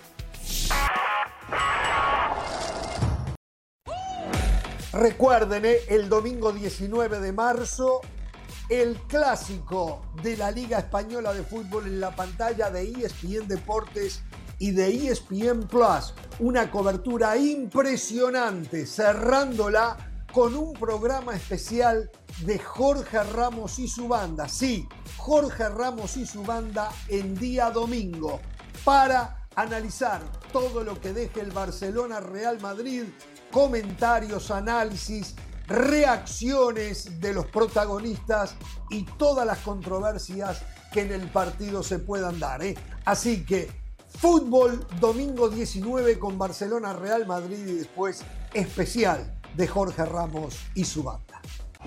Recuerden, ¿eh? El domingo diecinueve de marzo, el clásico de la Liga Española de Fútbol en la pantalla de E S P N Deportes y de E S P N Plus. Una cobertura impresionante, cerrándola con un programa especial de Jorge Ramos y su banda. Sí, Jorge Ramos y su banda en día domingo para analizar todo lo que deje el Barcelona-Real Madrid, comentarios, análisis, reacciones de los protagonistas y todas las controversias que en el partido se puedan dar, ¿eh? Así que fútbol domingo diecinueve con Barcelona-Real Madrid y después especial de Jorge Ramos y su banda.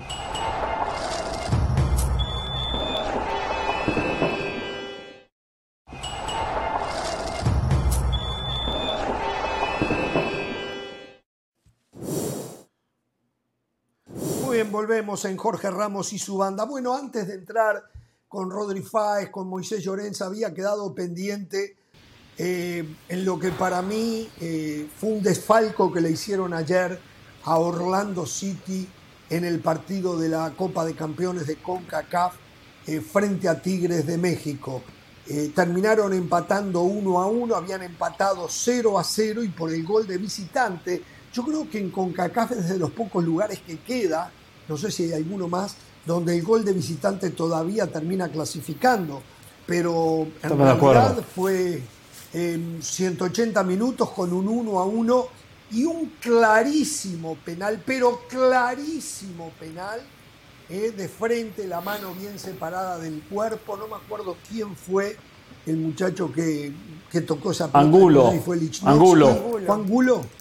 Muy bien, volvemos en Jorge Ramos y su banda. Bueno, antes de entrar con Rodri Fáez, con Moisés Llorens, había quedado pendiente eh, en lo que para mí eh, fue un desfalco que le hicieron ayer a Orlando City en el partido de la Copa de Campeones de CONCACAF eh, frente a Tigres de México. Eh, terminaron empatando uno a uno, habían empatado cero a cero y por el gol de visitante. Yo creo que en CONCACAF es de los pocos lugares que queda, no sé si hay alguno más, donde el gol de visitante todavía termina clasificando, pero en Estamos de realidad acuerdo. fue en ciento ochenta minutos con un uno a uno y un clarísimo penal, pero clarísimo penal, eh, de frente, la mano bien separada del cuerpo. No me acuerdo quién fue el muchacho que, que tocó esa pelota. Angulo, No sé si fue Lichnowsky. Angulo. ¿Fue Angulo?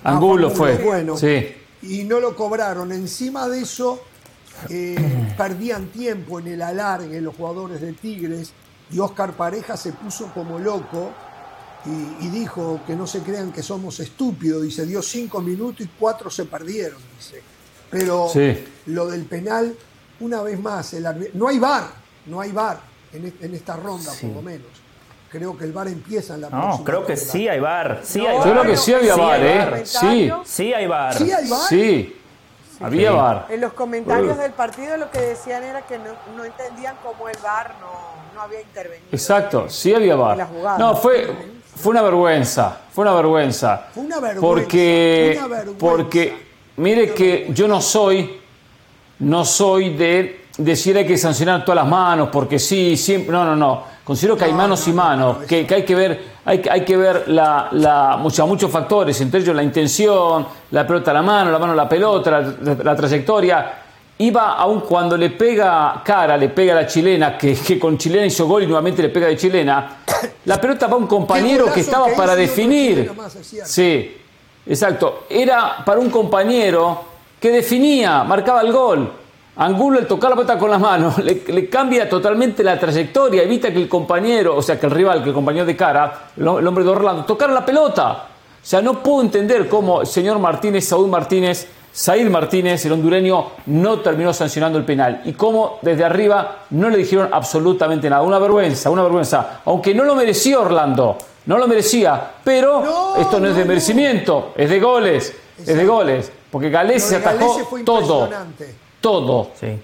Angulo fue. Bueno, sí. Y no lo cobraron. Encima de eso, eh, perdían tiempo en el alargue los jugadores de Tigres y Oscar Pareja se puso como loco y, y dijo que no se crean que somos estúpidos. Dice, dio cinco minutos y cuatro se perdieron, dice. Pero sí. lo del penal, una vez más, el arbit- no hay V A R, no hay V A R en, en esta ronda, sí. por lo menos. Creo que el V A R empieza en la no, próxima creo que ronda. sí hay V A R. Sí No, hay Yo V A R. creo que sí había Sí V A R, hay ¿eh? V A R. Sí. Sí hay V A R. ¿Sí hay V A R? Sí. Había Sí. V A R. En los comentarios del partido lo que decían era que no, no entendían cómo el V A R no, no había intervenido. Exacto, sí había V A En la R. jugada. No, fue, fue una vergüenza, fue una vergüenza. Fue una vergüenza. Porque, una vergüenza. porque mire que yo no soy, no soy de decir hay que sancionar todas las manos, porque sí, siempre, no, no, no. Considero que hay No, manos no, y no, manos, no, no, que, eso. que hay que ver, hay, que- hay que ver la, la, mucha- muchos factores, entre ellos la intención, la pelota a la mano, la mano a la pelota, la, la- la trayectoria. Iba aún cuando le pega cara, le pega a la chilena, que, que con chilena hizo gol y nuevamente le pega de chilena. La pelota va a un compañero Qué que golazo estaba que para hizo y otro definir. chileno más, es cierto. Sí, exacto. Era para un compañero que definía, marcaba el gol. Angulo, al tocar la pelota con las manos, le, le cambia totalmente la trayectoria, evita que el compañero, o sea, que el rival, que el compañero de cara, el, el hombre de Orlando, tocara la pelota. O sea, no puedo entender cómo el señor Martínez, Saúl Martínez, Zaid Martínez, el hondureño, no terminó sancionando el penal. Y cómo desde arriba no le dijeron absolutamente nada. Una vergüenza, una vergüenza. Aunque no lo merecía Orlando, no lo merecía. Pero No, esto no, es de no, merecimiento, es de goles, es de goles. Porque Galés Lo se de Galese atajó fue todo, impresionante. todo. Sí.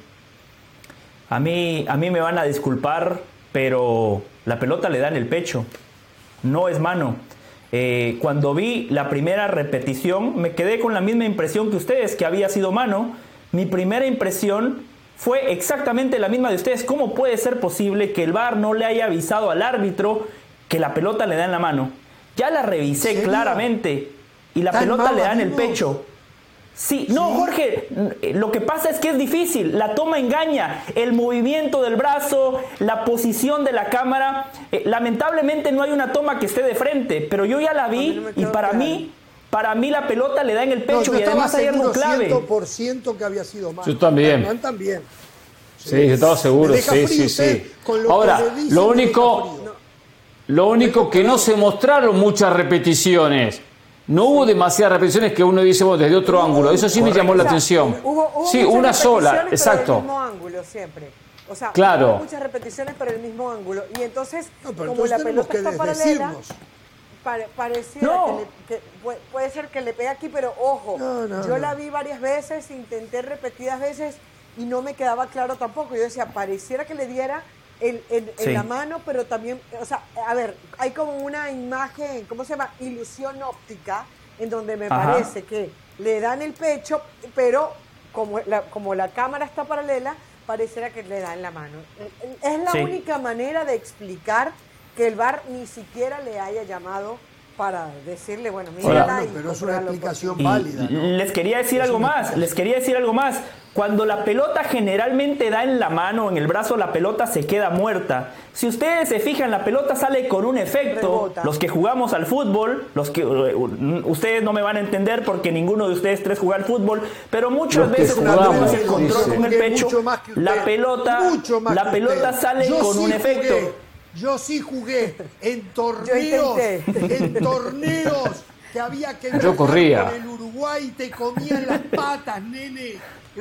A mí, a mí me van a disculpar, pero la pelota le da en el pecho. No es mano. Eh, cuando vi la primera repetición, me quedé con la misma impresión que ustedes, que había sido mano. Mi primera impresión fue exactamente la misma de ustedes. ¿Cómo puede ser posible que el V A R no le haya avisado al árbitro que la pelota le da en la mano? Ya la revisé ¿En serio? claramente y la ¿Tan pelota mal, le da en el amigos? pecho. Sí, no, Sí. Jorge, lo que pasa es que es difícil, la toma engaña, el movimiento del brazo, la posición de la cámara, eh, lamentablemente no hay una toma que esté de frente, pero yo ya la A mí vi no me y quedó para claro. mí, para mí la pelota le da en el No, pecho yo y además estaba hay algo seguro clave. cien por ciento que había sido mal. Yo también. Hernán también. Sí, yo estaba seguro, Me deja sí, frío sí, usted, sí. con lo Ahora, que le dice, lo me deja único, frío. lo único que no se mostraron muchas repeticiones. No hubo demasiadas repeticiones que uno dice, bueno, desde otro ángulo. Eso sí me llamó la O sea, atención. hubo- hubo Sí, muchas una sola, repeticiones, pero exacto. del mismo ángulo siempre. O sea, Claro. hubo muchas repeticiones, pero el mismo ángulo. Y entonces, No, pero como la entonces tenemos pelota que está paralela, decirnos. pare- pareciera No. que, le- que puede, puede ser que le pegue aquí, pero ojo, No, no, yo no. la vi varias veces, intenté repetidas veces y no me quedaba claro tampoco. Yo decía, pareciera que le diera en, en- en Sí. la mano, pero también, o sea, a ver, hay como una imagen, ¿cómo se llama? Ilusión óptica, en donde me Ajá. parece que le dan el pecho, pero como la, como la cámara está paralela, pareciera que le da en la mano. Es la Sí. única manera de explicar que el V A R ni siquiera le haya llamado para decirle, bueno, mira, Bueno, pero es una explicación Y válida, ¿no? les quería decir algo más, les quería decir algo más. Cuando la pelota generalmente da en la mano, en el brazo, la pelota se queda muerta. Si ustedes se fijan, la pelota sale con un efecto. Rebota. Los que jugamos al fútbol, los que uh, ustedes no me van a entender porque ninguno de ustedes tres juega al fútbol, pero muchas Los que veces cuando jugamos, hacemos el control dice. con el Jugué pecho, mucho más que usted, la pelota, mucho más la que pelota usted. sale Yo con sí un efecto. jugué, yo sí jugué en torneos, intenté. en torneos que había que Yo viajar corría. con el Uruguay y te comían las patas, nene.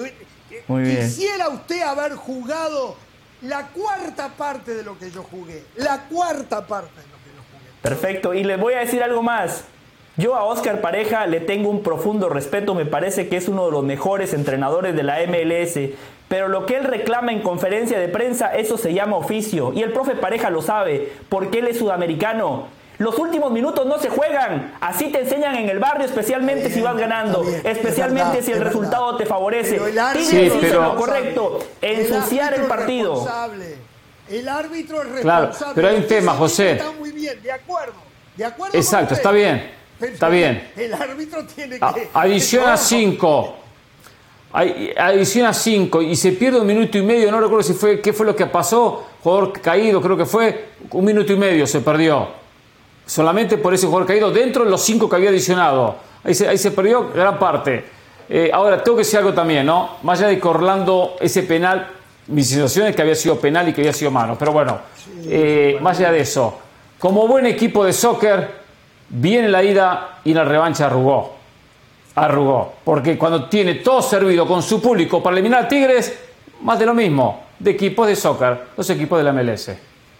Muy bien. Quisiera usted haber jugado la cuarta parte de lo que yo jugué. La cuarta parte de lo que yo jugué. Perfecto, y les voy a decir algo más. Yo a Oscar Pareja le tengo un profundo respeto, me parece que es uno de los mejores entrenadores de la M L S, pero lo que él reclama en conferencia de prensa, eso se llama oficio, y el profe Pareja lo sabe, porque él es sudamericano. Los últimos minutos no se juegan, así te enseñan en el barrio, especialmente Está si bien, vas ganando, está bien, especialmente es verdad, si el es resultado verdad. te favorece. Pero el árbitro Sí, Tigres hizo pero- lo correcto, ensuciar el árbitro es partido. responsable. El árbitro es Claro, responsable. pero hay un Usted tema, sí José. Está muy bien, de acuerdo. De acuerdo con Exacto, usted. está bien, Pero está bien. El árbitro tiene A- que... Adiciona que- cinco. Adiciona cinco y se pierde un minuto y medio. No recuerdo si fue qué fue lo que pasó. Jugador caído, creo que fue. Un minuto y medio se perdió. Solamente por ese jugador caído dentro de los cinco que había adicionado. Ahí se, ahí se perdió gran parte. Eh, ahora, tengo que decir algo también, ¿no? Más allá de que Orlando, ese penal, mi sensación es que había sido penal y que había sido mano. Pero bueno, eh, más allá de eso, como buen equipo de soccer, viene la ida y la revancha arrugó. Arrugó. Porque cuando tiene todo servido con su público para eliminar a Tigres, más de lo mismo, de equipos de soccer, los equipos de la M L S.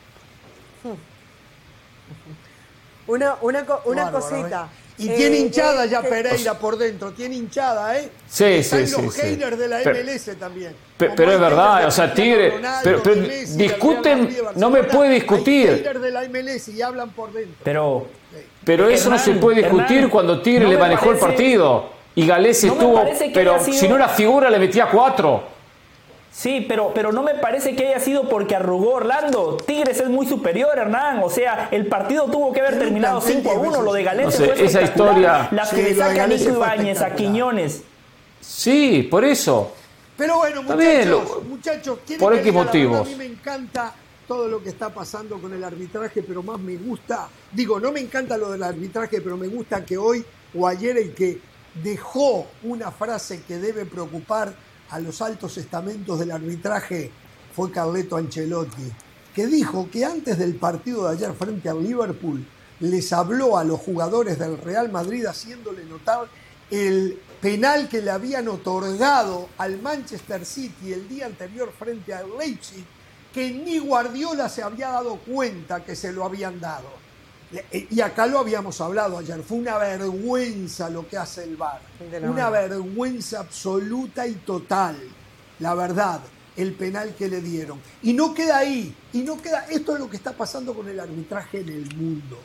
Una, una, co- una Bárbaro, cosita. ¿eh? Y Eh, tiene hinchada eh, ya que- Pereira por dentro, tiene hinchada, ¿eh? Sí, Están sí, los sí, haters sí. de la Pero- M L S también. Pe- Como pero hay es verdad, haters de o sea, Cristiano Tigre, Ronaldo, pero- pero de Messi, del discuten, Real Madrid, de no me Barcelona. puede discutir. Hay haters de la M L S y hablan por dentro. Pero, Pero eso no se Hernán, puede discutir Hernán, cuando Tigre no le me manejó el parece- partido. Y Galés no me estuvo, parece que pero haya sido- si no era figura le metía cuatro. sí, pero, pero no me parece que haya sido porque arrugó Orlando. Tigres es muy superior, Hernán. O sea, el partido tuvo que haber Tiene un terminado plantel cinco a diez uno. Lo de veces. Galés No sé, fue esa espectacular. historia- Las Sí, que le lo de sacan a Galese fue Ibáñez, a espectacular. Quiñones. Sí, por eso. Pero bueno, Está muchachos, bien, lo- muchachos, ¿quieren por que X diga la verdad? motivos. A mí me encanta todo lo que está pasando con el arbitraje, pero más me gusta, digo, no me encanta lo del arbitraje, pero me gusta que hoy o ayer el que dejó una frase que debe preocupar a los altos estamentos del arbitraje fue Carleto Ancelotti, que dijo que antes del partido de ayer frente al Liverpool les habló a los jugadores del Real Madrid haciéndole notar el penal que le habían otorgado al Manchester City el día anterior frente al Leipzig, que ni Guardiola se había dado cuenta que se lo habían dado. Y acá lo habíamos hablado ayer, fue una vergüenza lo que hace el V A R, De la una verdad. vergüenza absoluta y total, la verdad, el penal que le dieron. Y no queda ahí, y no queda, esto es lo que está pasando con el arbitraje en el mundo.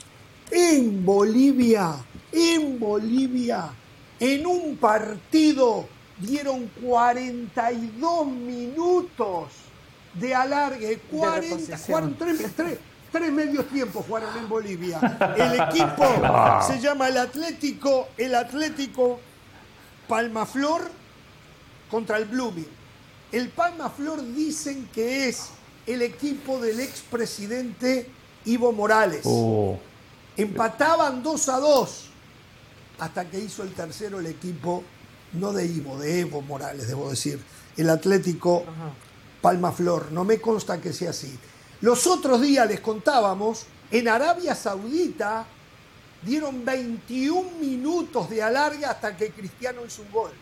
En Bolivia, en Bolivia, en un partido dieron cuarenta y dos minutos de alargue, cuarenta, reposición. jugaron tres, tres, tres medios tiempos jugaron en Bolivia. El equipo se llama el Atlético, el Atlético Palmaflor contra el Blooming. El Palmaflor dicen que es el equipo del expresidente Evo Morales. Oh. Empataban dos a dos hasta que hizo el tercero el equipo, no de Ivo, de Evo Morales, debo decir, el Atlético Palmaflor. No me consta que sea así. Los otros días les contábamos, en Arabia Saudita dieron veintiún minutos de alargue hasta que Cristiano hizo un gol.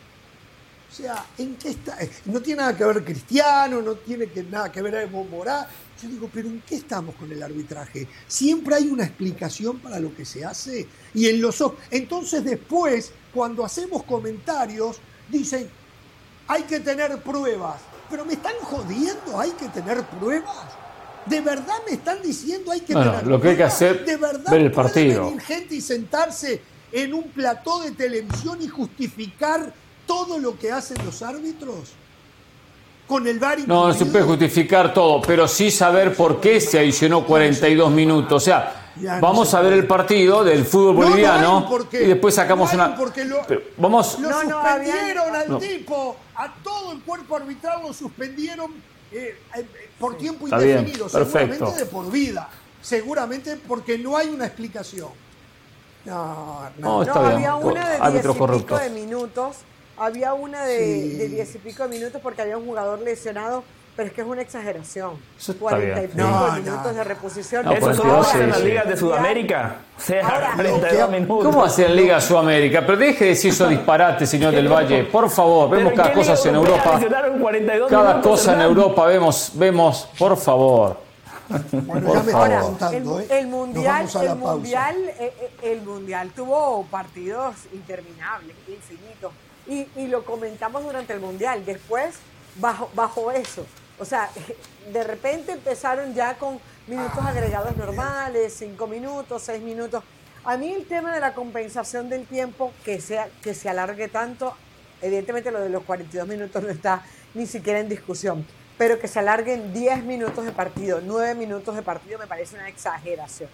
O sea, ¿en qué está? No tiene nada que ver Cristiano, no tiene que, nada que ver Evo Morales. Yo digo, ¿pero en qué estamos con el arbitraje? Siempre hay una explicación para lo que se hace. Y en los Entonces después, cuando hacemos comentarios, dicen, hay que tener pruebas. Pero me están jodiendo, hay que tener pruebas. ¿De verdad me están diciendo hay que Bueno, tener lo que hay que pruebas? hacer, ¿De verdad ver el puede partido. venir gente y sentarse en un plató de televisión y justificar todo lo que hacen los árbitros? Con el V A R No, no se puede justificar todo, pero sí saber por qué se adicionó cuarenta y dos minutos. O sea, Ya no vamos se a ver puede. el partido del fútbol No, no hay boliviano un porqué. y después sacamos No hay un una... porqué, lo- Pero vamos... Lo No, no, suspendieron habían- al No. tipo, a todo el cuerpo arbitral lo suspendieron eh, eh, por tiempo Está bien, indefinido, perfecto. seguramente de por vida, seguramente porque no hay una explicación. No, No, no. está no, bien. había una de diez Árbitros y pico corruptos. de minutos. Había una de, Sí. de diez y pico de minutos porque había un jugador lesionado, pero es que es una exageración. Eso está cuarenta y bien. pico No, de minutos no, de no. reposición. No, Eso cuarenta y solo dos, pasa en sí, las sí. ligas de Sudamérica. O sea, Ahora, cuarenta y dos minutos. ¿Cómo hace en Liga Sudamérica? Pero deje de decir esos disparates, señor del Valle. Por favor, Pero vemos ¿en cada qué cosa liga en europea Europa. lesionaron cuarenta y dos Cada minutos, cosa en Hernán? Europa vemos, vemos, por favor. Bueno, Por ya me favor. están El, contando, ¿eh? el Nos mundial, vamos a la el pausa. mundial, eh, eh, el mundial tuvo partidos interminables, infinitos, y, y lo comentamos durante el mundial. Después bajo, bajo eso, o sea, de repente empezaron ya con minutos agregados normales, cinco minutos, seis minutos. A mí el tema de la compensación del tiempo que sea que se alargue tanto, evidentemente lo de los cuarenta y dos minutos no está ni siquiera en discusión. Pero que se alarguen diez minutos de partido, nueve minutos de partido, me parece una exageración.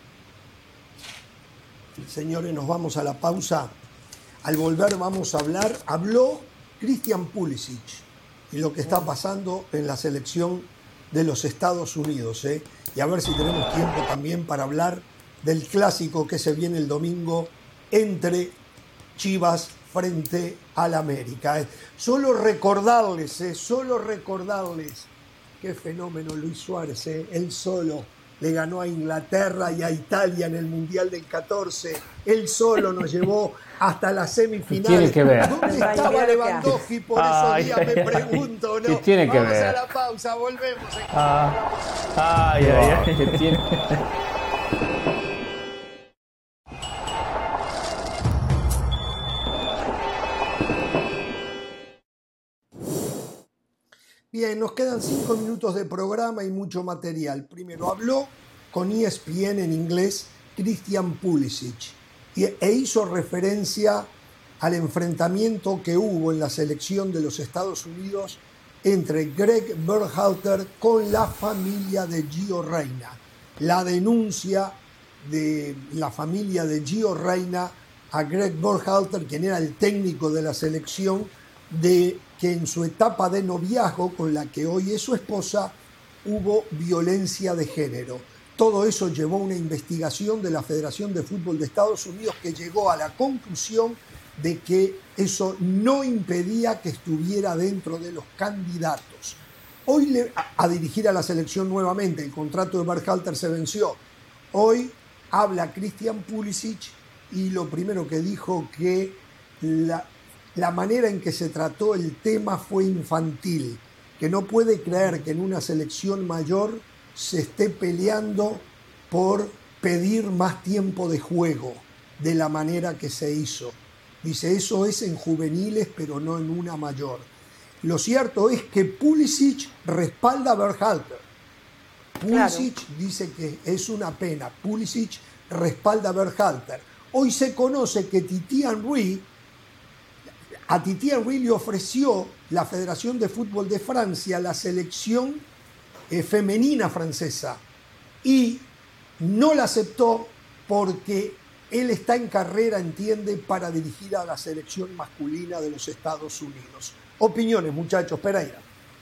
Señores, nos vamos a la pausa. Al volver vamos a hablar, habló Christian Pulisic y lo que está pasando en la selección de los Estados Unidos, ¿eh? Y a ver si tenemos tiempo también para hablar del clásico que se viene el domingo entre Chivas frente al América. Eh. Solo recordarles, eh, solo recordarles qué fenómeno Luis Suárez, eh. Él solo le ganó a Inglaterra y a Italia en el Mundial del catorce. Él solo nos llevó hasta las semifinales. ¿Qué tiene que ver? ¿Dónde estaba Lewandowski por esos Ay, días? ay, Me ay. pregunto, ¿no? ¿Qué tiene que Vamos ver? a la pausa, volvemos. Ah, ay, ay, ay. ¿Qué tiene? Bien, nos quedan cinco minutos de programa y mucho material. Primero habló con E S P N en inglés Christian Pulisic y, e hizo referencia al enfrentamiento que hubo en la selección de los Estados Unidos entre Greg Berhalter con la familia de Gio Reyna. La denuncia de la familia de Gio Reyna a Greg Berhalter, quien era el técnico de la selección, de que en su etapa de noviazgo con la que hoy es su esposa hubo violencia de género. Todo eso llevó a una investigación de la Federación de Fútbol de Estados Unidos que llegó a la conclusión de que eso no impedía que estuviera dentro de los candidatos. Hoy le, a, a dirigir a la selección nuevamente, el contrato de Berhalter se venció. Hoy habla Christian Pulisic y lo primero que dijo que la, la manera en que se trató el tema fue infantil, que no puede creer que en una selección mayor se esté peleando por pedir más tiempo de juego de la manera que se hizo. Dice, eso es en juveniles, pero no en una mayor. Lo cierto es que Pulisic respalda a Berhalter. Pulisic claro. dice que es una pena. Pulisic respalda a Berhalter. Hoy se conoce que Titi Henry, a Titi Henry le ofreció la Federación de Fútbol de Francia la selección eh, femenina francesa y no la aceptó porque él está en carrera, entiende, para dirigir a la selección masculina de los Estados Unidos. Opiniones, muchachos. Pereira.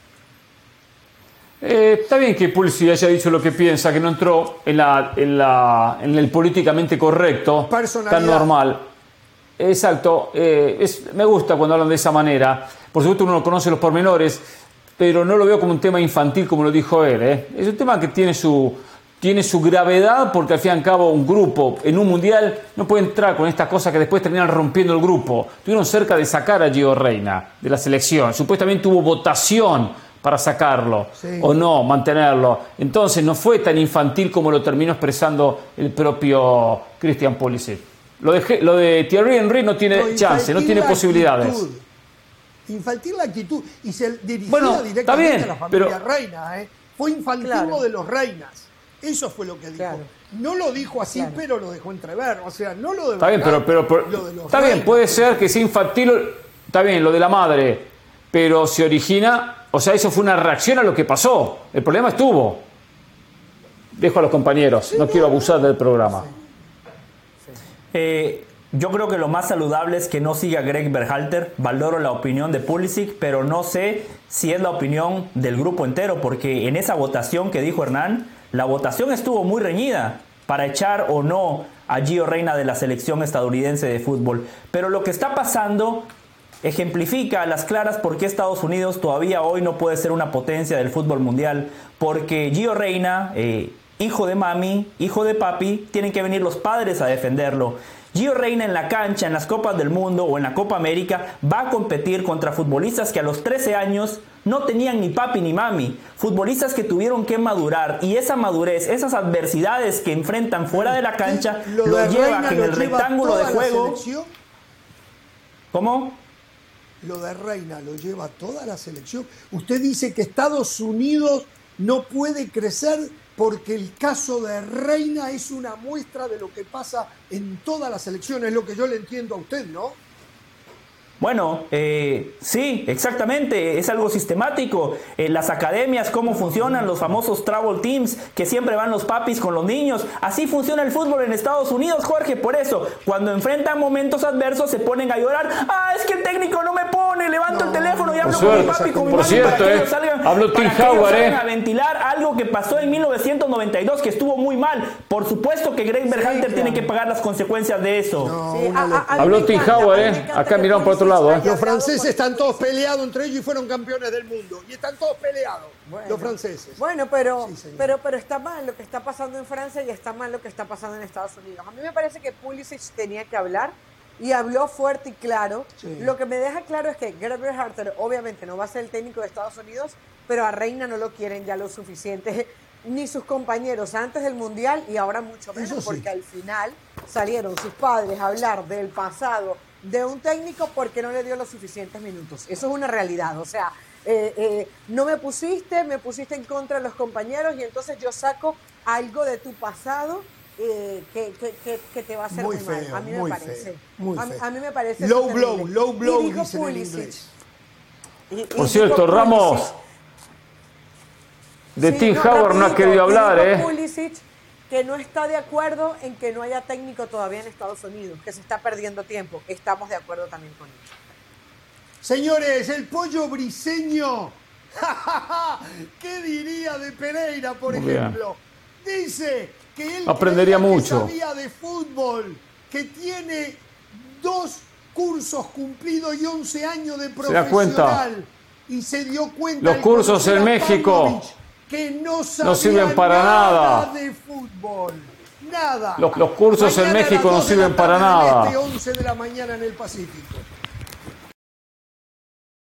Eh, está bien que Pulisic haya dicho lo que piensa, que no entró en, la, en, la, en el políticamente correcto, tan normal. Exacto. Eh, es, me gusta cuando hablan de esa manera. Por supuesto uno no conoce los pormenores, pero no lo veo como un tema infantil como lo dijo él. ¿eh? Es un tema que tiene su... tiene su gravedad porque al fin y al cabo un grupo en un mundial no puede entrar con estas cosas que después terminan rompiendo el grupo. Estuvieron cerca de sacar a Gio Reyna de la selección. Supuestamente hubo votación para sacarlo sí. o no, mantenerlo. Entonces no fue tan infantil como lo terminó expresando el propio Christian Pulisic. Lo de, lo de Thierry Henry no tiene no, chance, no tiene posibilidades. Actitud. Infantil la actitud y se dirigía bueno, directamente bien, a la familia pero... Reina. ¿eh? Fue infantil claro. de los Reinas. Eso fue lo que dijo. Claro. No lo dijo así, claro. pero lo dejó entrever. O sea, no lo de Está bien, pero, pero, pero lo de los está Reinas. bien, puede ser que sea infantil, está bien, lo de la madre, pero se origina, o sea, eso fue una reacción a lo que pasó. El problema estuvo. Dejo a los compañeros, sí, no, no quiero abusar del programa. Sí. Sí. Eh, yo creo que lo más saludable es que no siga Greg Berhalter. Valoro la opinión de Pulisic, pero no sé si es la opinión del grupo entero, porque en esa votación que dijo Hernán, la votación estuvo muy reñida para echar o no a Gio Reyna de la selección estadounidense de fútbol. Pero lo que está pasando ejemplifica a las claras por qué Estados Unidos todavía hoy no puede ser una potencia del fútbol mundial. Porque Gio Reyna, eh, hijo de mami, hijo de papi, tienen que venir los padres a defenderlo. Gio Reyna en la cancha, en las Copas del Mundo o en la Copa América va a competir contra futbolistas que a los trece años no tenían ni papi ni mami, futbolistas que tuvieron que madurar y esa madurez, esas adversidades que enfrentan fuera de la cancha lo, lo lleva en el rectángulo de juego. ¿Cómo? Lo de Reina lo lleva toda la selección. Usted dice que Estados Unidos no puede crecer porque el caso de Reina es una muestra de lo que pasa en todas las selecciones, es lo que yo le entiendo a usted, ¿no? Bueno, eh, sí, exactamente, es algo sistemático. Eh, las academias, cómo funcionan, los famosos travel teams, que siempre van los papis con los niños. Así funciona el fútbol en Estados Unidos, Jorge. Por eso, cuando enfrentan momentos adversos, se ponen a llorar. Ah, es que el técnico no me pone, levanto no, el teléfono y hablo con mi papi, con mi mami, cierto, para que eh. ellos salgan, Hablo para Tim que ellos Howard, salgan eh. a ventilar algo que pasó en mil novecientos noventa y dos, que estuvo muy mal. Por supuesto que Greg Berhalter sí, claro. tiene que pagar las consecuencias de eso. No, sí, a, a, a Habló Tim Howard, eh. Acá miraron por otro lado, eh. Los franceses están todos peleados entre ellos y fueron campeones del mundo. Y están todos peleados, bueno, los franceses. Bueno, pero, sí, pero, pero está mal lo que está pasando en Francia y está mal lo que está pasando en Estados Unidos. A mí me parece que Pulisic tenía que hablar y habló fuerte y claro. Sí. Lo que me deja claro es que Greg Berhalter obviamente no va a ser el técnico de Estados Unidos, pero a Reina no lo quieren ya lo suficiente, ni sus compañeros antes del Mundial y ahora mucho menos, sí. porque al final salieron sus padres a hablar del pasado de un técnico porque no le dio los suficientes minutos. Eso es una realidad. O sea, eh, eh, no me pusiste, me pusiste en contra de los compañeros y entonces yo saco algo de tu pasado eh, que, que, que, que te va a hacer muy, muy feo, mal. A mí me parece. Feo, muy a, feo. a mí me parece. Low blow, low blow, y dijo dicen en Pulisic. inglés. Y, y Por cierto, Ramos, Pulisic, de sí, Tim no, Howard rapidito, no ha querido hablar, ¿eh? Pulisic, que no está de acuerdo en que no haya técnico todavía en Estados Unidos, que se está perdiendo tiempo. Estamos de acuerdo también con él. Señores, el pollo briseño, ¿qué diría de Pereira, por Muy ejemplo? Bien. Dice que él aprendería mucho. Que sabía de fútbol, que tiene dos cursos cumplidos y once años de profesional. ¿Se da cuenta? Y se dio cuenta. Los cursos en México que no, no sirven para nada. nada de fútbol. Nada. Los, los cursos mañana en México no sirven para nada. once de la mañana en el Pacífico.